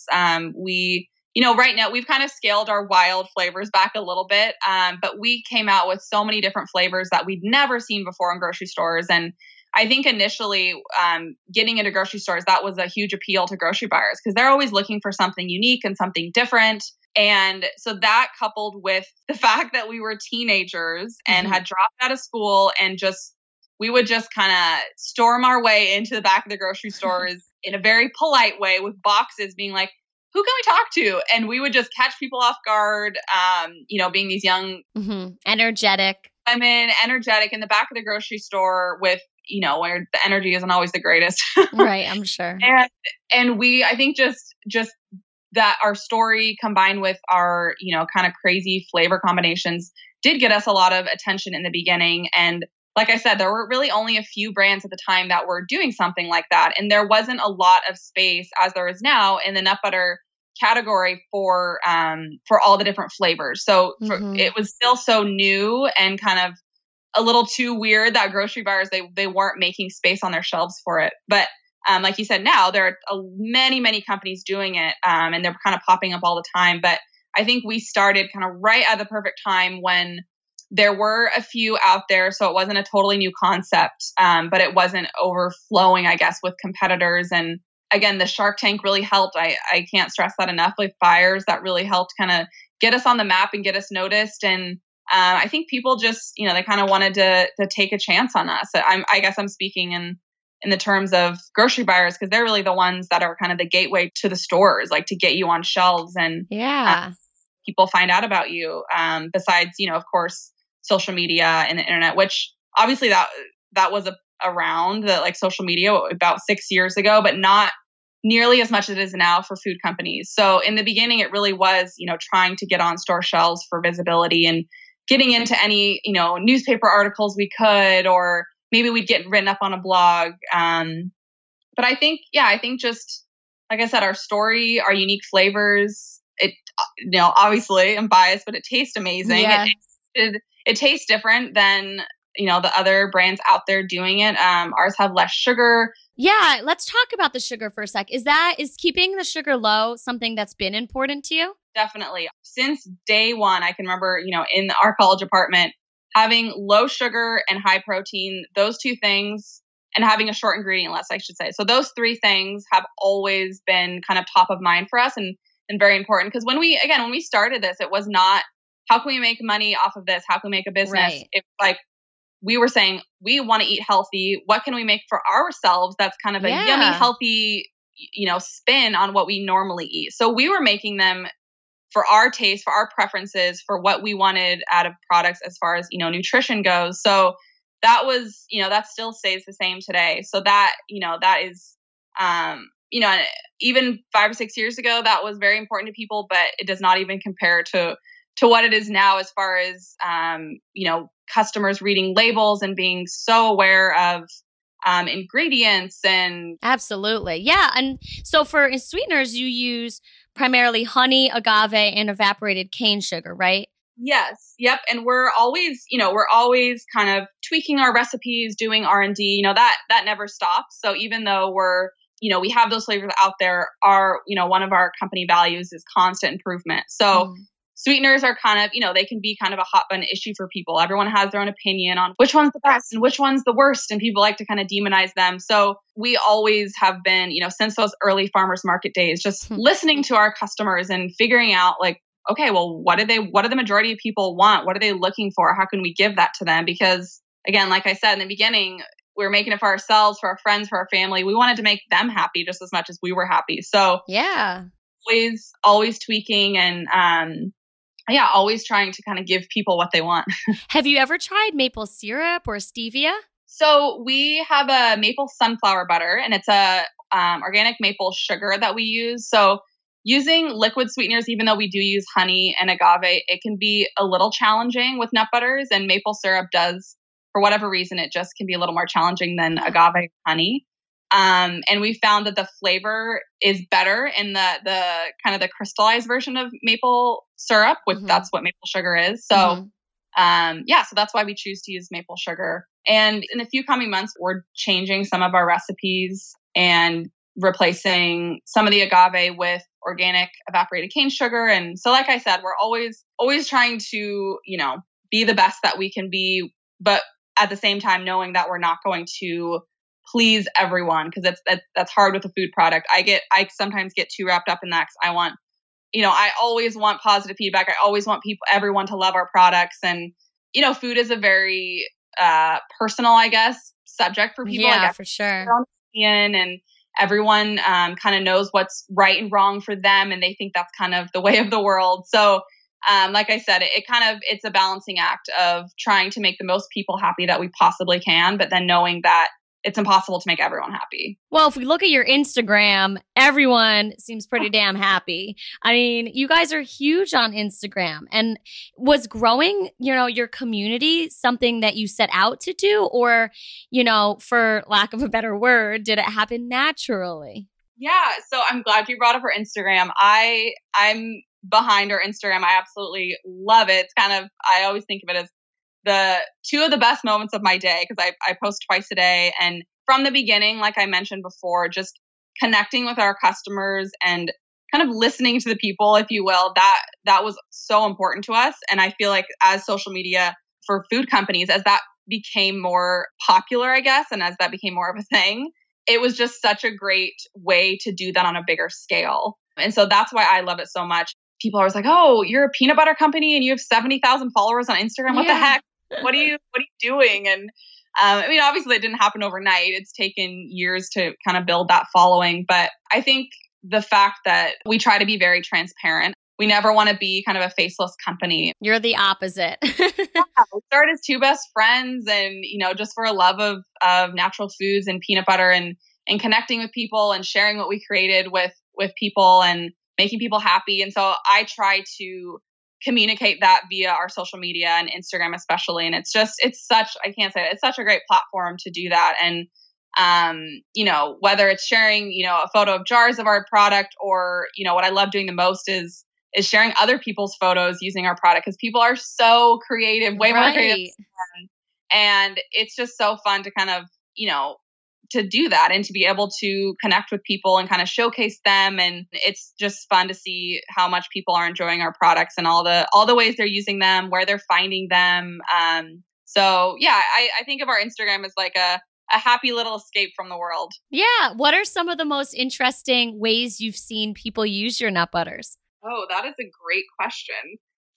Right now we've kind of scaled our wild flavors back a little bit, but we came out with so many different flavors that we'd never seen before in grocery stores. And I think initially getting into grocery stores, that was a huge appeal to grocery buyers because they're always looking for something unique and something different. And so that coupled with the fact that we were teenagers and had dropped out of school and we would just kind of storm our way into the back of the grocery stores in a very polite way with boxes being like, who can we talk to? And we would just catch people off guard, being these young, energetic women, energetic in the back of the grocery store with, where the energy isn't always the greatest. Right, I'm sure. And I think just that our story combined with our, kind of crazy flavor combinations did get us a lot of attention in the beginning. And like I said, there were really only a few brands at the time that were doing something like that. And there wasn't a lot of space, as there is now, in the nut butter category for all the different flavors. So it was still so new and kind of a little too weird that grocery buyers, they weren't making space on their shelves for it. But like you said, now there are many, many companies doing it, and they're kind of popping up all the time. But I think we started kind of right at the perfect time when there were a few out there. So it wasn't a totally new concept, but it wasn't overflowing, I guess, with competitors. And again, the Shark Tank really helped. I can't stress that enough with buyers. That really helped kind of get us on the map and get us noticed. And I think people just, they kind of wanted to take a chance on us. I guess I'm speaking in the terms of grocery buyers because they're really the ones that are kind of the gateway to the stores, like to get you on shelves and people find out about you. Besides, of course, social media and the internet, which obviously that was around like social media about 6 years ago, but not nearly as much as it is now for food companies. So in the beginning, it really was, trying to get on store shelves for visibility and getting into any, newspaper articles we could, or maybe we'd get written up on a blog. But I think just, like I said, our story, our unique flavors, it, obviously I'm biased, but it tastes amazing. Yeah. It tastes different than, the other brands out there doing it. Ours have less sugar. Yeah. Let's talk about the sugar for a sec. Is keeping the sugar low something that's been important to you? Definitely. Since day one, I can remember, in our college apartment, having low sugar and high protein, those two things, and having a short ingredient list, I should say. So those three things have always been kind of top of mind for us and very important. Because when we started this, it was not, how can we make money off of this? How can we make a business? Right. It's like, we were saying, we want to eat healthy. What can we make for ourselves that's kind of a yummy, healthy, spin on what we normally eat? So we were making them for our taste, for our preferences, for what we wanted out of products as far as, nutrition goes. So that was, that still stays the same today. So that, that is, even 5 or 6 years ago, that was very important to people, but it does not even compare to what it is now as far as, customers reading labels and being so aware of ingredients and. Absolutely. Yeah. And so for sweeteners, you use primarily honey, agave, and evaporated cane sugar, right? Yes. Yep. And we're always kind of tweaking our recipes, doing R&D, that never stops. So even though we have those flavors out there, one of our company values is constant improvement. So sweeteners are kind of, they can be kind of a hot button issue for people. Everyone has their own opinion on which one's the best and which one's the worst, and people like to kind of demonize them. So we always have been, since those early farmers market days, just listening to our customers and figuring out like, okay, well, what do the majority of people want? What are they looking for? How can we give that to them? Because again, like I said in the beginning, we were making it for ourselves, for our friends, for our family. We wanted to make them happy just as much as we were happy. So yeah, always tweaking and, always trying to kind of give people what they want. Have you ever tried maple syrup or stevia? So we have a maple sunflower butter, and it's a organic maple sugar that we use. So using liquid sweeteners, even though we do use honey and agave, it can be a little challenging with nut butters, and maple syrup does, for whatever reason, it just can be a little more challenging than agave and honey. And we found that the flavor is better in the kind of the crystallized version of maple syrup, which that's what maple sugar is. So, so that's why we choose to use maple sugar. And in a few coming months, we're changing some of our recipes and replacing some of the agave with organic evaporated cane sugar. And so, like I said, we're always trying to, be the best that we can be, but at the same time, knowing that we're not going to please everyone, because that's hard with a food product. I sometimes get too wrapped up in that, because I always want positive feedback. I always want everyone to love our products. And, food is a very personal, I guess, subject for people. Yeah, for sure. And everyone kind of knows what's right and wrong for them, and they think that's kind of the way of the world. So, like I said, it's a balancing act of trying to make the most people happy that we possibly can, but then knowing that it's impossible to make everyone happy. Well, if we look at your Instagram, everyone seems pretty damn happy. I mean, you guys are huge on Instagram. And was growing, your community something that you set out to do? Or, for lack of a better word, did it happen naturally? Yeah. So I'm glad you brought up our Instagram. I'm behind our Instagram. I absolutely love it. It's I always think of it as the two of the best moments of my day, because I post twice a day. And from the beginning, like I mentioned before, just connecting with our customers and kind of listening to the people, if you will, that was so important to us. And I feel like as social media for food companies, as that became more popular, I guess, and as that became more of a thing, it was just such a great way to do that on a bigger scale. And so that's why I love it so much. People are always like, "Oh, you're a peanut butter company and you have 70,000 followers on Instagram. What the heck? What are you doing?" And obviously it didn't happen overnight. It's taken years to kind of build that following. But I think the fact that we try to be very transparent, we never want to be kind of a faceless company. You're the opposite. We started as two best friends, and just for a love of natural foods and peanut butter, and connecting with people and sharing what we created with people and making people happy. And so I try to communicate that via our social media and Instagram especially. And it's such a great platform to do that. And, whether it's sharing, a photo of jars of our product, or, what I love doing the most is sharing other people's photos using our product, because people are so creative, way more creative. And it's just so fun to kind of, to do that and to be able to connect with people and kind of showcase them. And it's just fun to see how much people are enjoying our products and all the ways they're using them, where they're finding them. So yeah, I think of our Instagram as like a happy little escape from the world. Yeah. What are some of the most interesting ways you've seen people use your nut butters? Oh, that is a great question.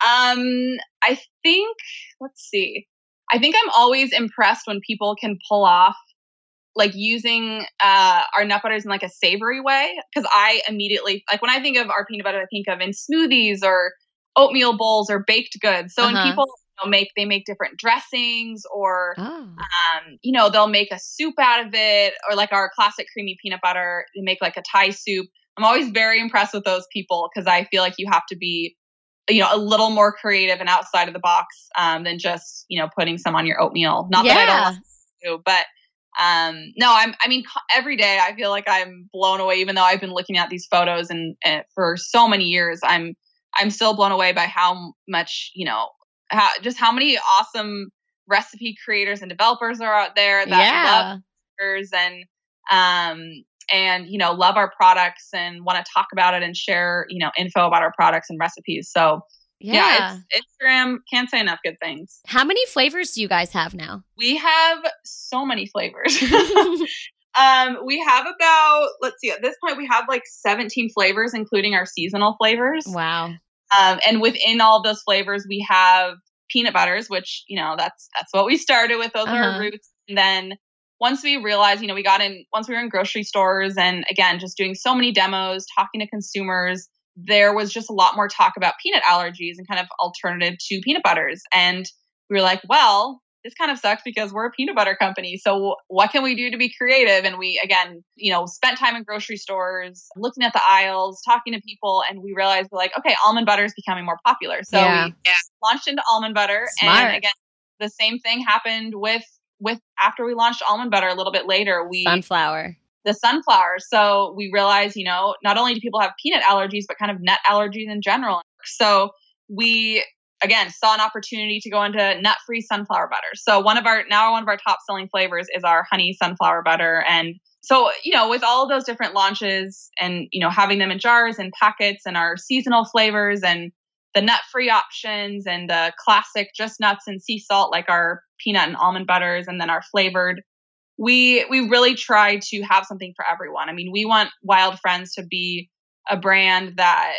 I think, let's see. I think I'm always impressed when people can pull off like using our nut butters in like a savory way. Because I immediately, like when I think of our peanut butter, I think of in smoothies or oatmeal bowls or baked goods. So when people make different dressings, or they'll make a soup out of it, or like our classic creamy peanut butter, they make like a Thai soup. I'm always very impressed with those people, because I feel like you have to be a little more creative and outside of the box than just putting some on your oatmeal. Not that I don't want to, but no, every day I feel like I'm blown away, even though I've been looking at these photos and for so many years, I'm still blown away by how much, how many awesome recipe creators and developers are out there that love burgers and love our products and want to talk about it and share, info about our products and recipes. So Instagram, can't say enough good things. How many flavors do you guys have now? We have so many flavors. We have about, let's see, at this point we have like 17 flavors, including our seasonal flavors. Wow. And within all of those flavors, we have peanut butters, which, that's what we started with. Those are our roots. And then once we realized, once we were in grocery stores and again, just doing so many demos, talking to consumers, there was just a lot more talk about peanut allergies and kind of alternative to peanut butters. And we were like, well, this kind of sucks because we're a peanut butter company. So what can we do to be creative? And we, again, spent time in grocery stores, looking at the aisles, talking to people, and we realized like, okay, almond butter is becoming more popular. So we launched into almond butter. Smart. And again, the same thing happened with after we launched almond butter a little bit later, the sunflower. So we realized, not only do people have peanut allergies, but kind of nut allergies in general. So we, again, saw an opportunity to go into nut-free sunflower butter. So one of our top selling flavors is our honey sunflower butter. And so, with all of those different launches and, having them in jars and packets and our seasonal flavors and the nut-free options and the classic just nuts and sea salt, like our peanut and almond butters, and then our flavored, we really try to have something for everyone. I mean, we want Wild Friends to be a brand that,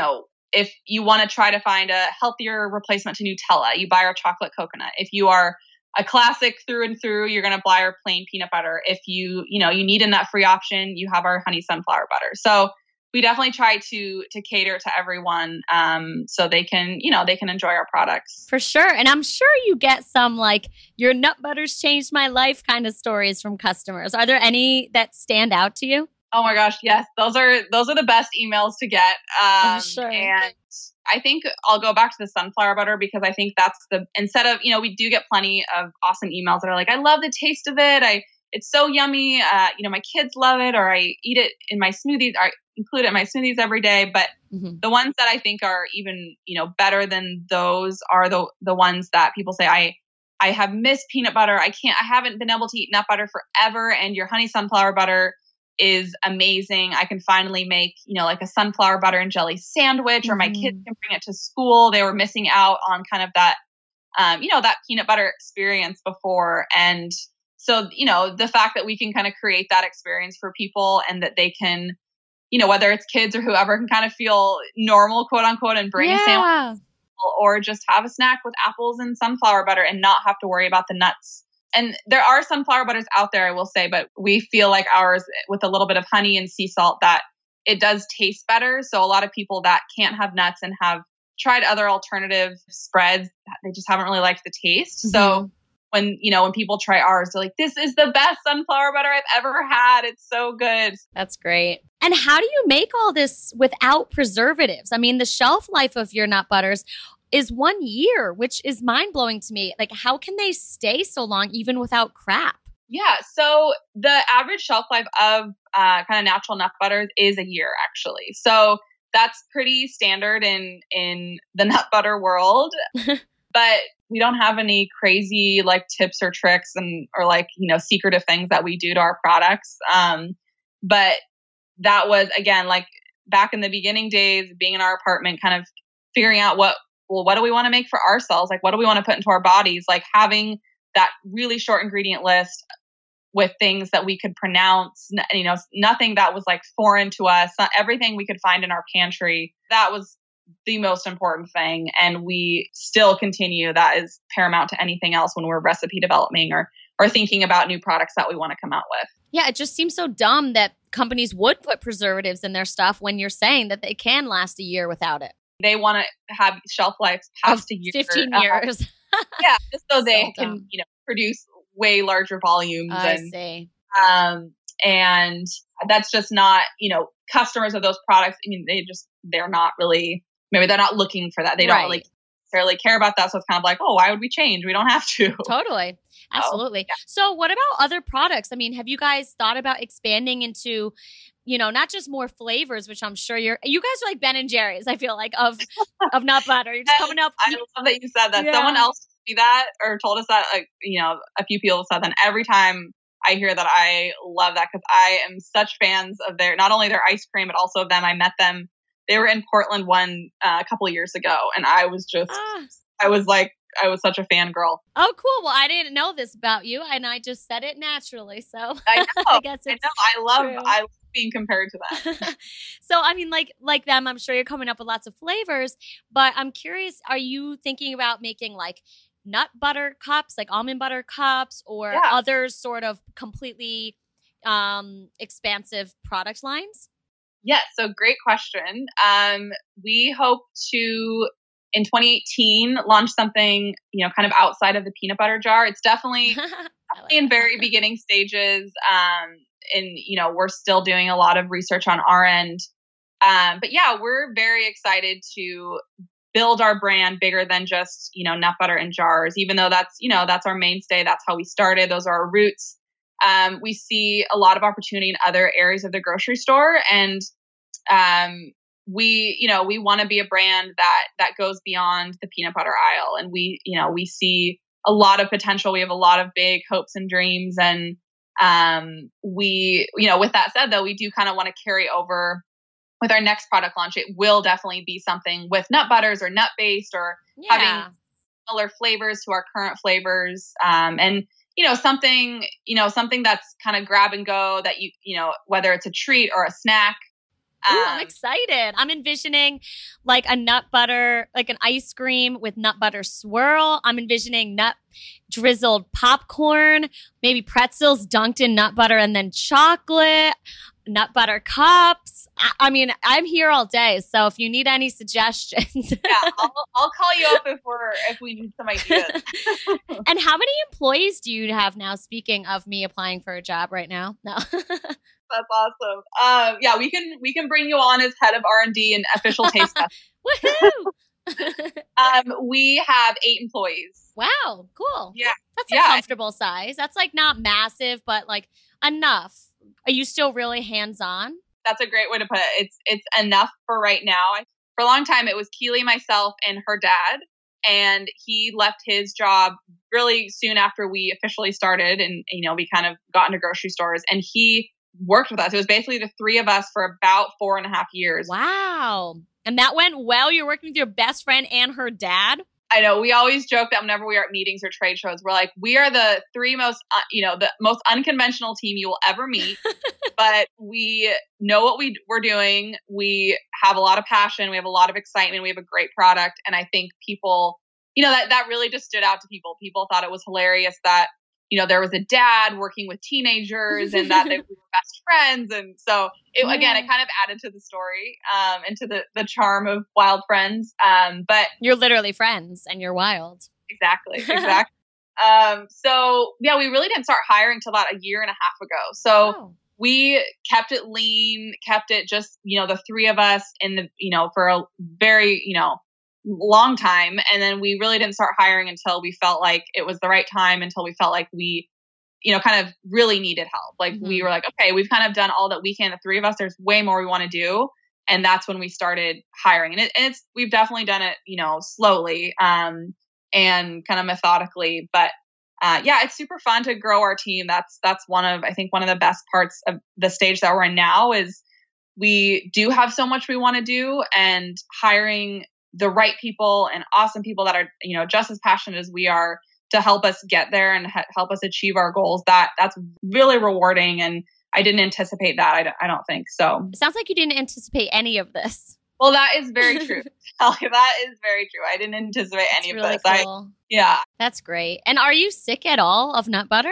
if you want to try to find a healthier replacement to Nutella, you buy our chocolate coconut. If you are a classic through and through, you're going to buy our plain peanut butter. If you need a nut-free option, you have our honey sunflower butter. So we definitely try to cater to everyone, so they can enjoy our products. For sure. And I'm sure you get some like, your nut butters changed my life kind of stories from customers. Are there any that stand out to you? Oh my gosh, yes. Those are the best emails to get. I'm sure. And I think I'll go back to the sunflower butter because I think that's instead of, we do get plenty of awesome emails that are like, I love the taste of it. It's so yummy. My kids love it, or I eat it in my smoothies. I include it in my smoothies every day. But the ones that I think are even, better than those are the ones that people say, I have missed peanut butter. I haven't been able to eat nut butter forever. And your honey sunflower butter is amazing. I can finally make, like a sunflower butter and jelly sandwich, or my kids can bring it to school. They were missing out on kind of that, that peanut butter experience before. And so, the fact that we can kind of create that experience for people, and that they can, whether it's kids or whoever, can kind of feel normal, quote unquote, and bring a sandwich, or just have a snack with apples and sunflower butter and not have to worry about the nuts. And there are sunflower butters out there, I will say, but we feel like ours, with a little bit of honey and sea salt, that it does taste better. So a lot of people that can't have nuts and have tried other alternative spreads, they just haven't really liked the taste. So when people try ours, they're like, this is the best sunflower butter I've ever had. It's so good. That's great. And how do you make all this without preservatives? I mean, the shelf life of your nut butters is 1 year, which is mind-blowing to me. Like, how can they stay so long even without crap? Yeah. So the average shelf life of kind of natural nut butters is a year, actually. So that's pretty standard in the nut butter world. But we don't have any crazy like tips or tricks or like, secretive things that we do to our products. But that was, again, like back in the beginning days, being in our apartment, kind of figuring out what do we want to make for ourselves? Like, what do we want to put into our bodies? Like having that really short ingredient list with things that we could pronounce, nothing that was like foreign to us, not everything we could find in our pantry. That was the most important thing. And we still continue. That is paramount to anything else when we're recipe developing or thinking about new products that we want to come out with. Yeah, it just seems so dumb that companies would put preservatives in their stuff when you're saying that they can last a year without it. They want to have shelf lives past a year. 15 years. Yeah, just so they can, produce way larger volumes. I see. And that's just not, customers of those products. I mean, they're not really, maybe they're not looking for that. They don't really necessarily care about that. So it's kind of like, oh, why would we change? We don't have to. Totally. Absolutely. Yeah. So what about other products? I mean, have you guys thought about expanding into, not just more flavors, which I'm sure you guys are like Ben and Jerry's, I feel like, of nut butter. You're just coming up. I love that you said that. Yeah. Someone else told me that or told us that, like, a few people said that. And every time I hear that, I love that because I am such fans of not only their ice cream, but also of them. I met them. They were in Portland a couple of years ago. And I was just, I was such a fangirl. Oh, cool. Well, I didn't know this about you, and I just said it naturally. So I know. I guess it's I love being compared to them. So, I mean, like them, I'm sure you're coming up with lots of flavors, but I'm curious, are you thinking about making like nut butter cups, like almond butter cups, or other sort of completely expansive product lines? Yes. So great question. We hope to in 2018 launched something, kind of outside of the peanut butter jar. It's definitely in very beginning stages. And, we're still doing a lot of research on our end. But yeah, we're very excited to build our brand bigger than just, nut butter in jars, even though that's our mainstay. That's how we started. Those are our roots. We see a lot of opportunity in other areas of the grocery store. And, we want to be a brand that goes beyond the peanut butter aisle. And we see a lot of potential. We have a lot of big hopes and dreams. And, with that said though, we do kind of want to carry over with our next product launch. It will definitely be something with nut butters or nut based or having similar flavors to our current flavors. And, something that's kind of grab and go that whether it's a treat or a snack. Ooh, I'm excited. I'm envisioning like a nut butter, like an ice cream with nut butter swirl. I'm envisioning nut drizzled popcorn, maybe pretzels dunked in nut butter and then chocolate, nut butter cups. I mean, I'm here all day. So if you need any suggestions. I'll call you up if we need some ideas. And how many employees do you have now? Speaking of me applying for a job right now. No. That's awesome. We can bring you on as head of R&D and official taste test. Woohoo! We have 8 employees. Wow, cool. Yeah. That's a comfortable size. That's like not massive, but like enough. Are you still really hands-on? That's a great way to put it. It's enough for right now. For a long time, it was Keely, myself, and her dad. And he left his job really soon after we officially started. And, we kind of got into grocery stores. And he worked with us. It was basically the 3 of us for about 4.5 years. Wow. And that went well? You're working with your best friend and her dad? I know. We always joke that whenever we are at meetings or trade shows, we're like, we are the 3 most, the most unconventional team you will ever meet. But we know what we're doing. We have a lot of passion. We have a lot of excitement. We have a great product. And I think people, that really just stood out to people. People thought it was hilarious that, there was a dad working with teenagers and that we were best friends. And so again, it kind of added to the story, and to the charm of Wild Friends. But you're literally friends and you're wild. Exactly. So yeah, we really didn't start hiring till about a year and a half ago. So we kept it lean, kept it just, the 3 of us for a very, long time. And then we really didn't start hiring until we felt like it was the right time, until we felt like we, kind of really needed help. Like we were like, okay, we've kind of done all that we can. The 3 of us, there's way more we want to do. And that's when we started hiring. And we've definitely done it, slowly, and kind of methodically, but it's super fun to grow our team. That's one of the best parts of the stage that we're in now is we do have so much we want to do, and hiring the right people and awesome people that are, just as passionate as we are to help us get there and help us achieve our goals. That's really rewarding. And I didn't anticipate that. I don't think so. It sounds like you didn't anticipate any of this. Well, that is very true. That is very true. I didn't anticipate any of this. Cool. Yeah. That's great. And are you sick at all of nut butter?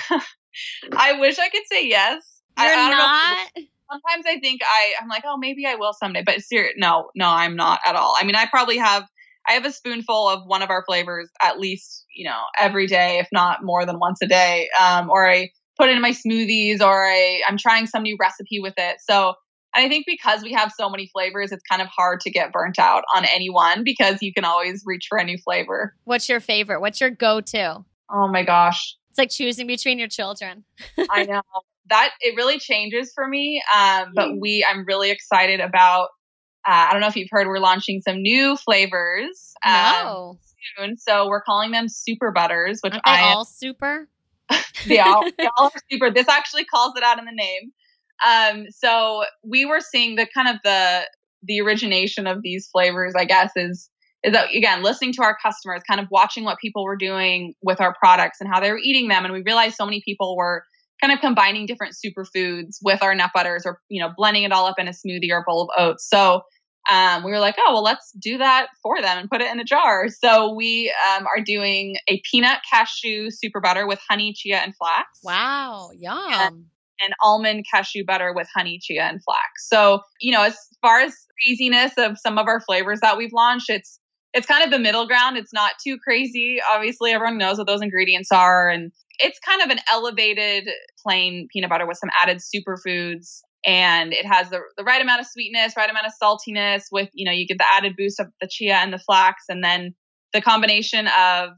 I wish I could say yes. You're I not? Sometimes I think I'm like, oh, maybe I will someday. But no, I'm not at all. I mean, I have a spoonful of one of our flavors at least, every day, if not more than once a day. Or I put it in my smoothies, or I'm trying some new recipe with it. So I think because we have so many flavors, it's kind of hard to get burnt out on any one because you can always reach for a new flavor. What's your favorite? What's your go-to? Oh my gosh. It's like choosing between your children. I know. That it really changes for me. But I'm really excited about, I don't know if you've heard, we're launching some new flavors soon. So we're calling them super butters, which aren't they all super? they all are super. This actually calls it out in the name. So we were seeing the origination of these flavors, I guess, is that, again, listening to our customers, kind of watching what people were doing with our products and how they were eating them. And we realized so many people were kind of combining different superfoods with our nut butters, or, blending it all up in a smoothie or a bowl of oats. So we were like, oh, well, let's do that for them and put it in a jar. So we are doing a peanut cashew super butter with honey, chia, and flax. Wow. Yum. And almond cashew butter with honey, chia, and flax. So, as far as craziness of some of our flavors that we've launched, it's it's kind of the middle ground. It's not too crazy. Obviously, everyone knows what those ingredients are. And it's kind of an elevated plain peanut butter with some added superfoods. And it has the right amount of sweetness, right amount of saltiness with, you get the added boost of the chia and the flax. And then the combination of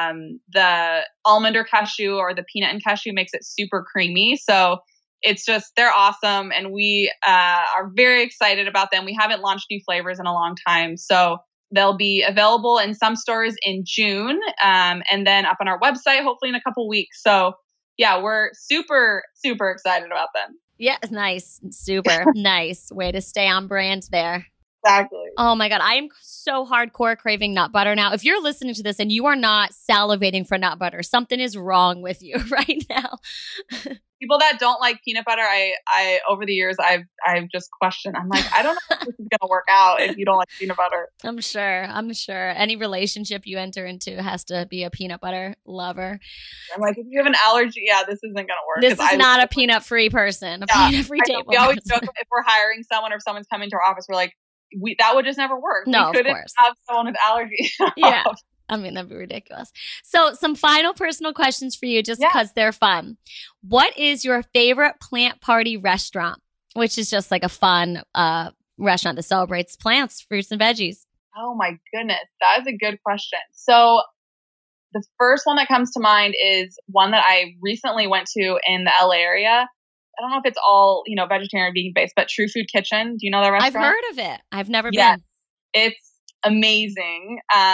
the almond or cashew or the peanut and cashew makes it super creamy. So it's just, they're awesome. And we are very excited about them. We haven't launched new flavors in a long time. So they'll be available in some stores in June and then up on our website, hopefully in a couple weeks. So yeah, we're super, super excited about them. Yeah, nice. Super nice. Way to stay on brand there. Exactly. Oh my God. I am so hardcore craving nut butter now. If you're listening to this and you are not salivating for nut butter, something is wrong with you right now. People that don't like peanut butter, I over the years, I've just questioned. I'm like, I don't know if this is going to work out if you don't like peanut butter. I'm sure. Any relationship you enter into has to be a peanut butter lover. I'm like, if you have an allergy, this isn't going to work. This is not a peanut-free person, peanut-free table. We always joke if we're hiring someone or if someone's coming to our office, we're like, that would just never work. No, we couldn't of course. have someone with allergies. Yeah. I mean, that'd be ridiculous. So some final personal questions for you, just because they're fun. What is your favorite plant party restaurant? Which is just like a fun restaurant that celebrates plants, fruits, and veggies. Oh my goodness. That is a good question. So the first one that comes to mind is one that I recently went to in the LA area. I don't know if it's all, vegetarian, vegan based, but True Food Kitchen. Do you know that restaurant? I've heard of it. I've never been. It's amazing.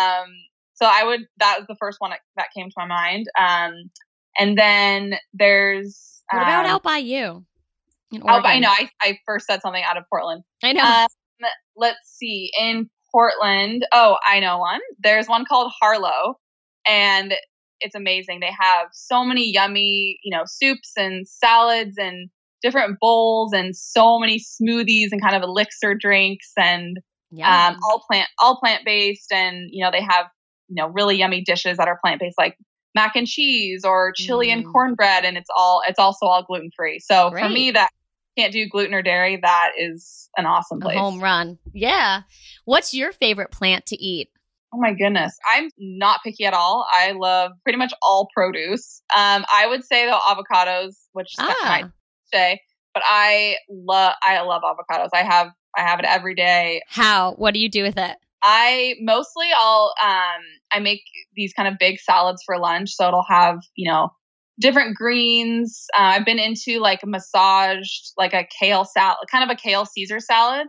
So that was the first one that came to my mind. And then there's. What about out by you? I know. I first said something out of Portland. I know. Let's see. In Portland. Oh, I know one. There's one called Harlow. And it's amazing. They have so many yummy, soups and salads and different bowls and so many smoothies and kind of elixir drinks and all plant-based. And, they have, really yummy dishes that are plant-based like mac and cheese or chili and cornbread. And it's also all gluten-free. So for me that can't do gluten or dairy, that is an awesome place. A home run. Yeah. What's your favorite plant to eat? Oh my goodness. I'm not picky at all. I love pretty much all produce. I would say though avocados, which is kind of say, but I love avocados. I have it every day. How? What do you do with it? I'll I make these kind of big salads for lunch. So it'll have, different greens. I've been into like massaged, like a kale salad, kind of a kale Caesar salad.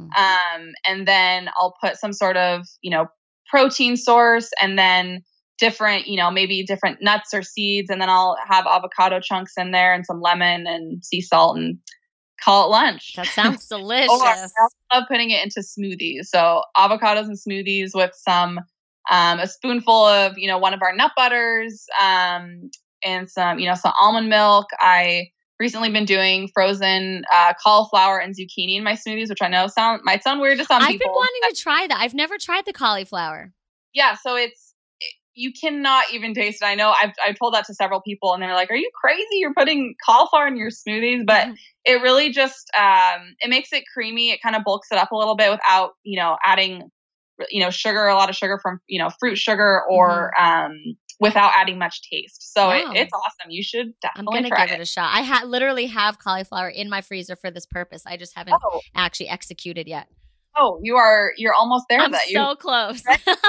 And then I'll put some sort of, protein source and then different, maybe different nuts or seeds. And then I'll have avocado chunks in there and some lemon and sea salt and call it lunch. That sounds delicious. I love putting it into smoothies. So avocados and smoothies with some, a spoonful of, one of our nut butters, and some, some almond milk. I recently been doing frozen cauliflower and zucchini in my smoothies, which I know might sound weird to some people. I've been wanting to try that. I've never tried the cauliflower. Yeah, so you cannot even taste it. I know I've told that to several people and they're like, are you crazy? You're putting cauliflower in your smoothies? But it really just, it makes it creamy. It kind of bulks it up a little bit without, adding, sugar, a lot of sugar from, fruit sugar or, without adding much taste. So it's awesome. You should definitely try it. I'm going to give it a shot. I literally have cauliflower in my freezer for this purpose. I just haven't actually executed yet. Oh, you're almost there. I'm so close.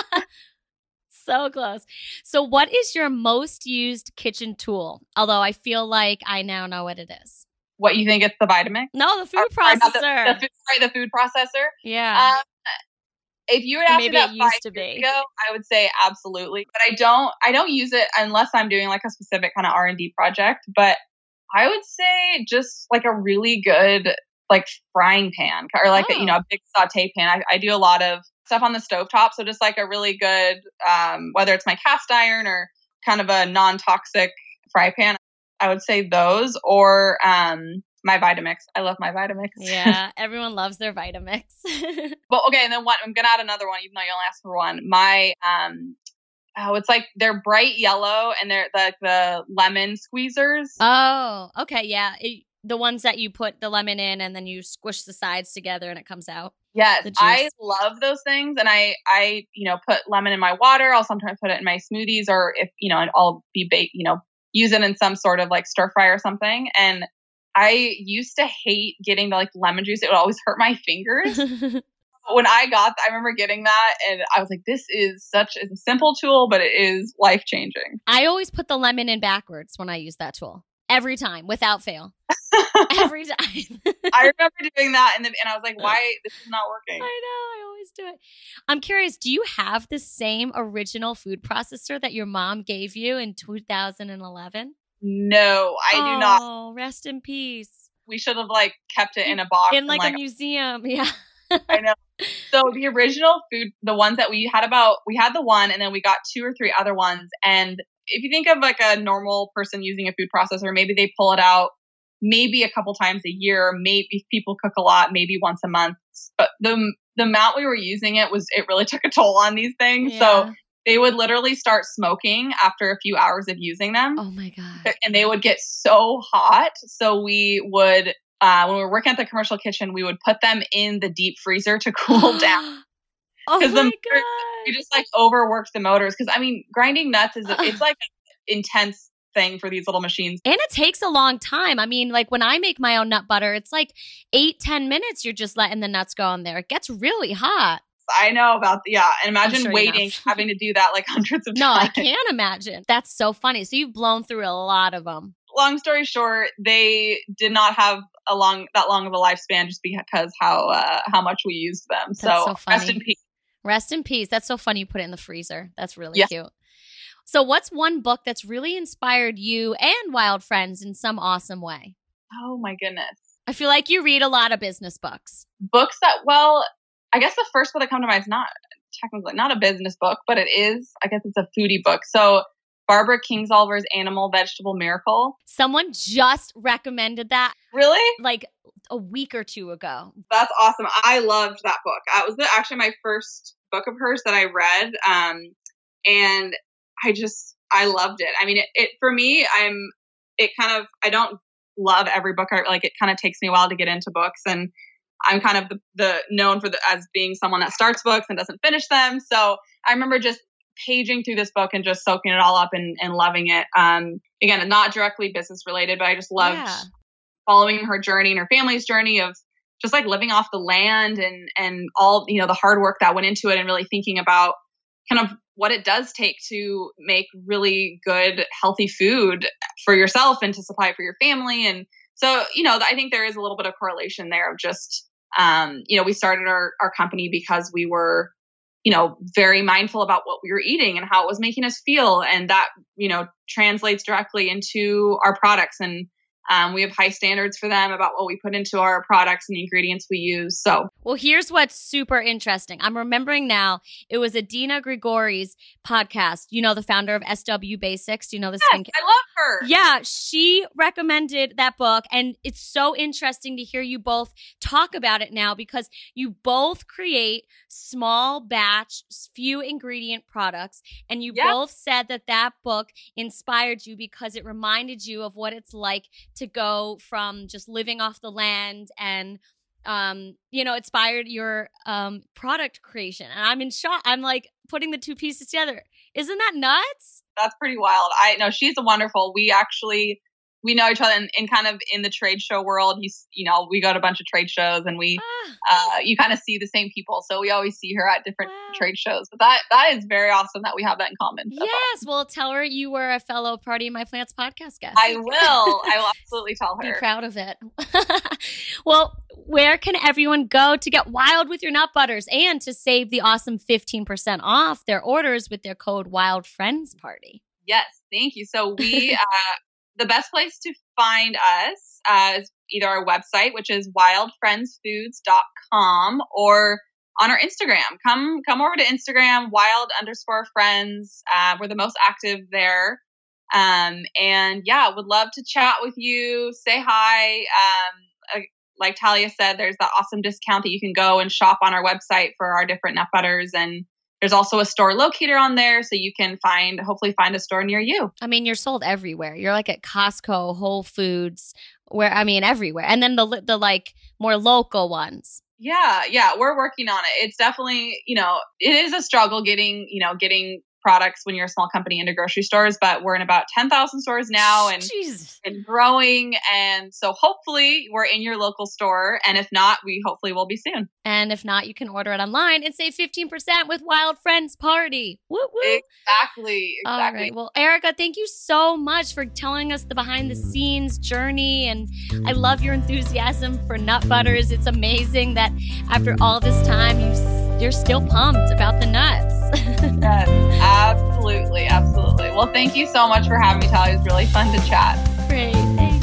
So close. So what is your most used kitchen tool? Although I feel like I now know what it is. What, you think it's the Vitamix? No, the food processor. The food processor? Yeah. If you would ask me that 5 years ago, I would say absolutely. But I don't use it unless I'm doing like a specific kind of R&D project. But I would say just like a really good like frying pan or like a big saute pan. I do a lot of stuff on the stovetop. So just like a really good, whether it's my cast iron or kind of a non-toxic fry pan, I would say those or my Vitamix. I love my Vitamix. Yeah, everyone loves their Vitamix. But okay, and then I'm gonna add another one, even though you only asked for one. My it's like they're bright yellow and they're like the lemon squeezers. Oh, okay, yeah. The ones that you put the lemon in and then you squish the sides together and it comes out. Yes, The juice. I love those things. And I, put lemon in my water. I'll sometimes put it in my smoothies, or if, and I'll be use it in some sort of like stir fry or something. And I used to hate getting the like lemon juice. It would always hurt my fingers. When I remember getting that and I was like, this is such a simple tool, but it is life changing. I always put the lemon in backwards when I use that tool. Every time, without fail. Every time. I remember doing that and I was like, why? This is not working. I know. I always do it. I'm curious, do you have the same original food processor that your mom gave you in 2011? No, I do not. Oh, rest in peace. We should have like kept it in a box. In like a museum. Yeah. I know. So the original food, the ones that we had the one and then we got 2 or 3 other ones. And if you think of like a normal person using a food processor, maybe they pull it out maybe a couple times a year. Maybe if people cook a lot, maybe once a month. But the amount we were using it really took a toll on these things. Yeah. So they would literally start smoking after a few hours of using them. Oh my God. And they would get so hot. So we would, when we were working at the commercial kitchen, we would put them in the deep freezer to cool down. Oh my God. We just like overworked the motors. Cause I mean, grinding nuts it's like an intense thing for these little machines. And it takes a long time. I mean, like when I make my own nut butter, it's like 8-10 minutes. You're just letting the nuts go in there. It gets really hot. I know about and imagine waiting, having to do that like hundreds of times. No, I can't imagine. That's so funny. So you've blown through a lot of them. Long story short, they did not have that long of a lifespan just because how much we used them. That's so funny. Rest in peace. Rest in peace. That's so funny you put it in the freezer. That's really cute. So what's one book that's really inspired you and Wild Friends in some awesome way? Oh my goodness. I feel like you read a lot of business books. Books that, I guess the first book that comes to mind is not technically not a business book, but it is, I guess it's a foodie book. So Barbara Kingsolver's Animal Vegetable Miracle. Someone just recommended that. Really? Like a week or 2 ago. That's awesome. I loved that book. It was actually my first book of hers that I read. And I loved it. I mean, it for me, I don't love every book. It kind of takes me a while to get into books, and I'm kind of known as being someone that starts books and doesn't finish them. So I remember just paging through this book and just soaking it all up and loving it. Again, not directly business related, but I just loved following her journey and her family's journey of just like living off the land and all, the hard work that went into it, and really thinking about kind of what it does take to make really good, healthy food for yourself and to supply for your family. And so, I think there is a little bit of correlation there of just, we started our company because we were, very mindful about what we were eating and how it was making us feel. And that, translates directly into our products. And we have high standards for them about what we put into our products and the ingredients we use. So, well, here's what's super interesting. I'm remembering now, it was Adina Grigori's podcast, the founder of SW Basics. Do you know this? Yes, I love her. Yeah, she recommended that book. And it's so interesting to hear you both talk about it now, because you both create small batch, few ingredient products. And you both said that book inspired you because it reminded you of what it's like to go from just living off the land and, inspired your product creation. And I'm in shock. I'm like putting the two pieces together. Isn't that nuts? That's pretty wild. I know she's wonderful. We know each other in kind of in the trade show world. We go to a bunch of trade shows and you kind of see the same people. So we always see her at different trade shows. But that is very awesome that we have that in common. That's awesome. Well, tell her you were a fellow Party in My Plants podcast guest. I will absolutely tell her. Be proud of it. Well, where can everyone go to get wild with your nut butters and to save the awesome 15% off their orders with their code WildFriendsParty? Yes, thank you. So we... the best place to find us is either our website, which is wildfriendsfoods.com, or on our Instagram. Come over to Instagram, wild_friends. We're the most active there. Would love to chat with you, say hi. Like Talia said, there's that awesome discount that you can go and shop on our website for our different nut butters, and there's also a store locator on there, so you can hopefully find a store near you. I mean, you're sold everywhere. You're like at Costco, Whole Foods, everywhere. And then the like more local ones. Yeah, we're working on it. It's definitely, it is a struggle getting products when you're a small company into grocery stores, but we're in about 10,000 stores now and growing. And so hopefully we're in your local store. And if not, we hopefully will be soon. And if not, you can order it online and save 15% with Wild Friends Party. Woo woo. Exactly. All right. Well, Erica, thank you so much for telling us the behind the scenes journey. And I love your enthusiasm for nut butters. It's amazing that after all this time, you're still pumped about the nuts. Yes, absolutely. Absolutely. Well, thank you so much for having me, Talia. It was really fun to chat. Great. Thanks.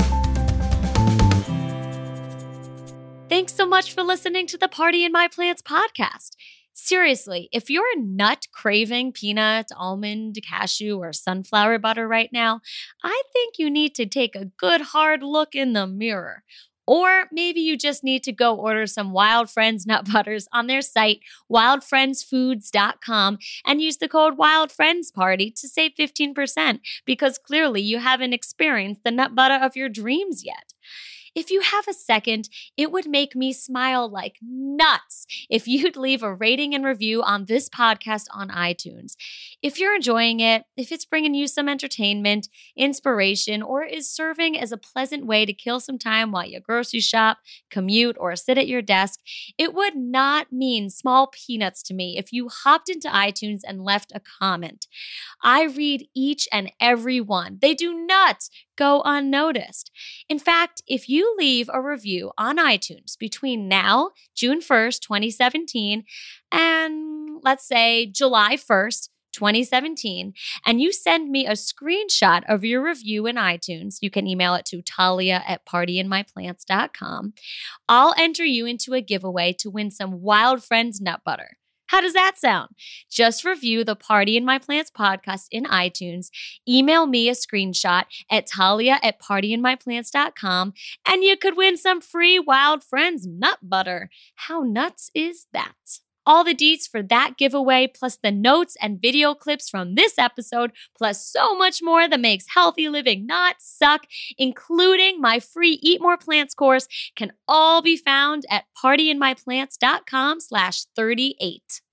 Thanks so much for listening to the Party in My Plants podcast. Seriously, if you're nut craving peanut, almond, cashew, or sunflower butter right now, I think you need to take a good hard look in the mirror. Or maybe you just need to go order some Wild Friends nut butters on their site, wildfriendsfoods.com, and use the code WILDFRIENDSPARTY to save 15%, because clearly you haven't experienced the nut butter of your dreams yet. If you have a second, it would make me smile like nuts if you'd leave a rating and review on this podcast on iTunes. If you're enjoying it, if it's bringing you some entertainment, inspiration, or is serving as a pleasant way to kill some time while you grocery shop, commute, or sit at your desk, it would not mean small peanuts to me if you hopped into iTunes and left a comment. I read each and every one. They do not go unnoticed. In fact, if you leave a review on iTunes between now, June 1st, 2017, and let's say July 1st, 2017, and you send me a screenshot of your review in iTunes, you can email it to talia@partyinmyplants.com. I'll enter you into a giveaway to win some Wild Friends nut butter. How does that sound? Just review the Party in My Plants podcast in iTunes, email me a screenshot at talia@partyinmyplants.com, and you could win some free Wild Friends nut butter. How nuts is that? All the deets for that giveaway, plus the notes and video clips from this episode, plus so much more that makes healthy living not suck, including my free Eat More Plants course, can all be found at partyinmyplants.com/38.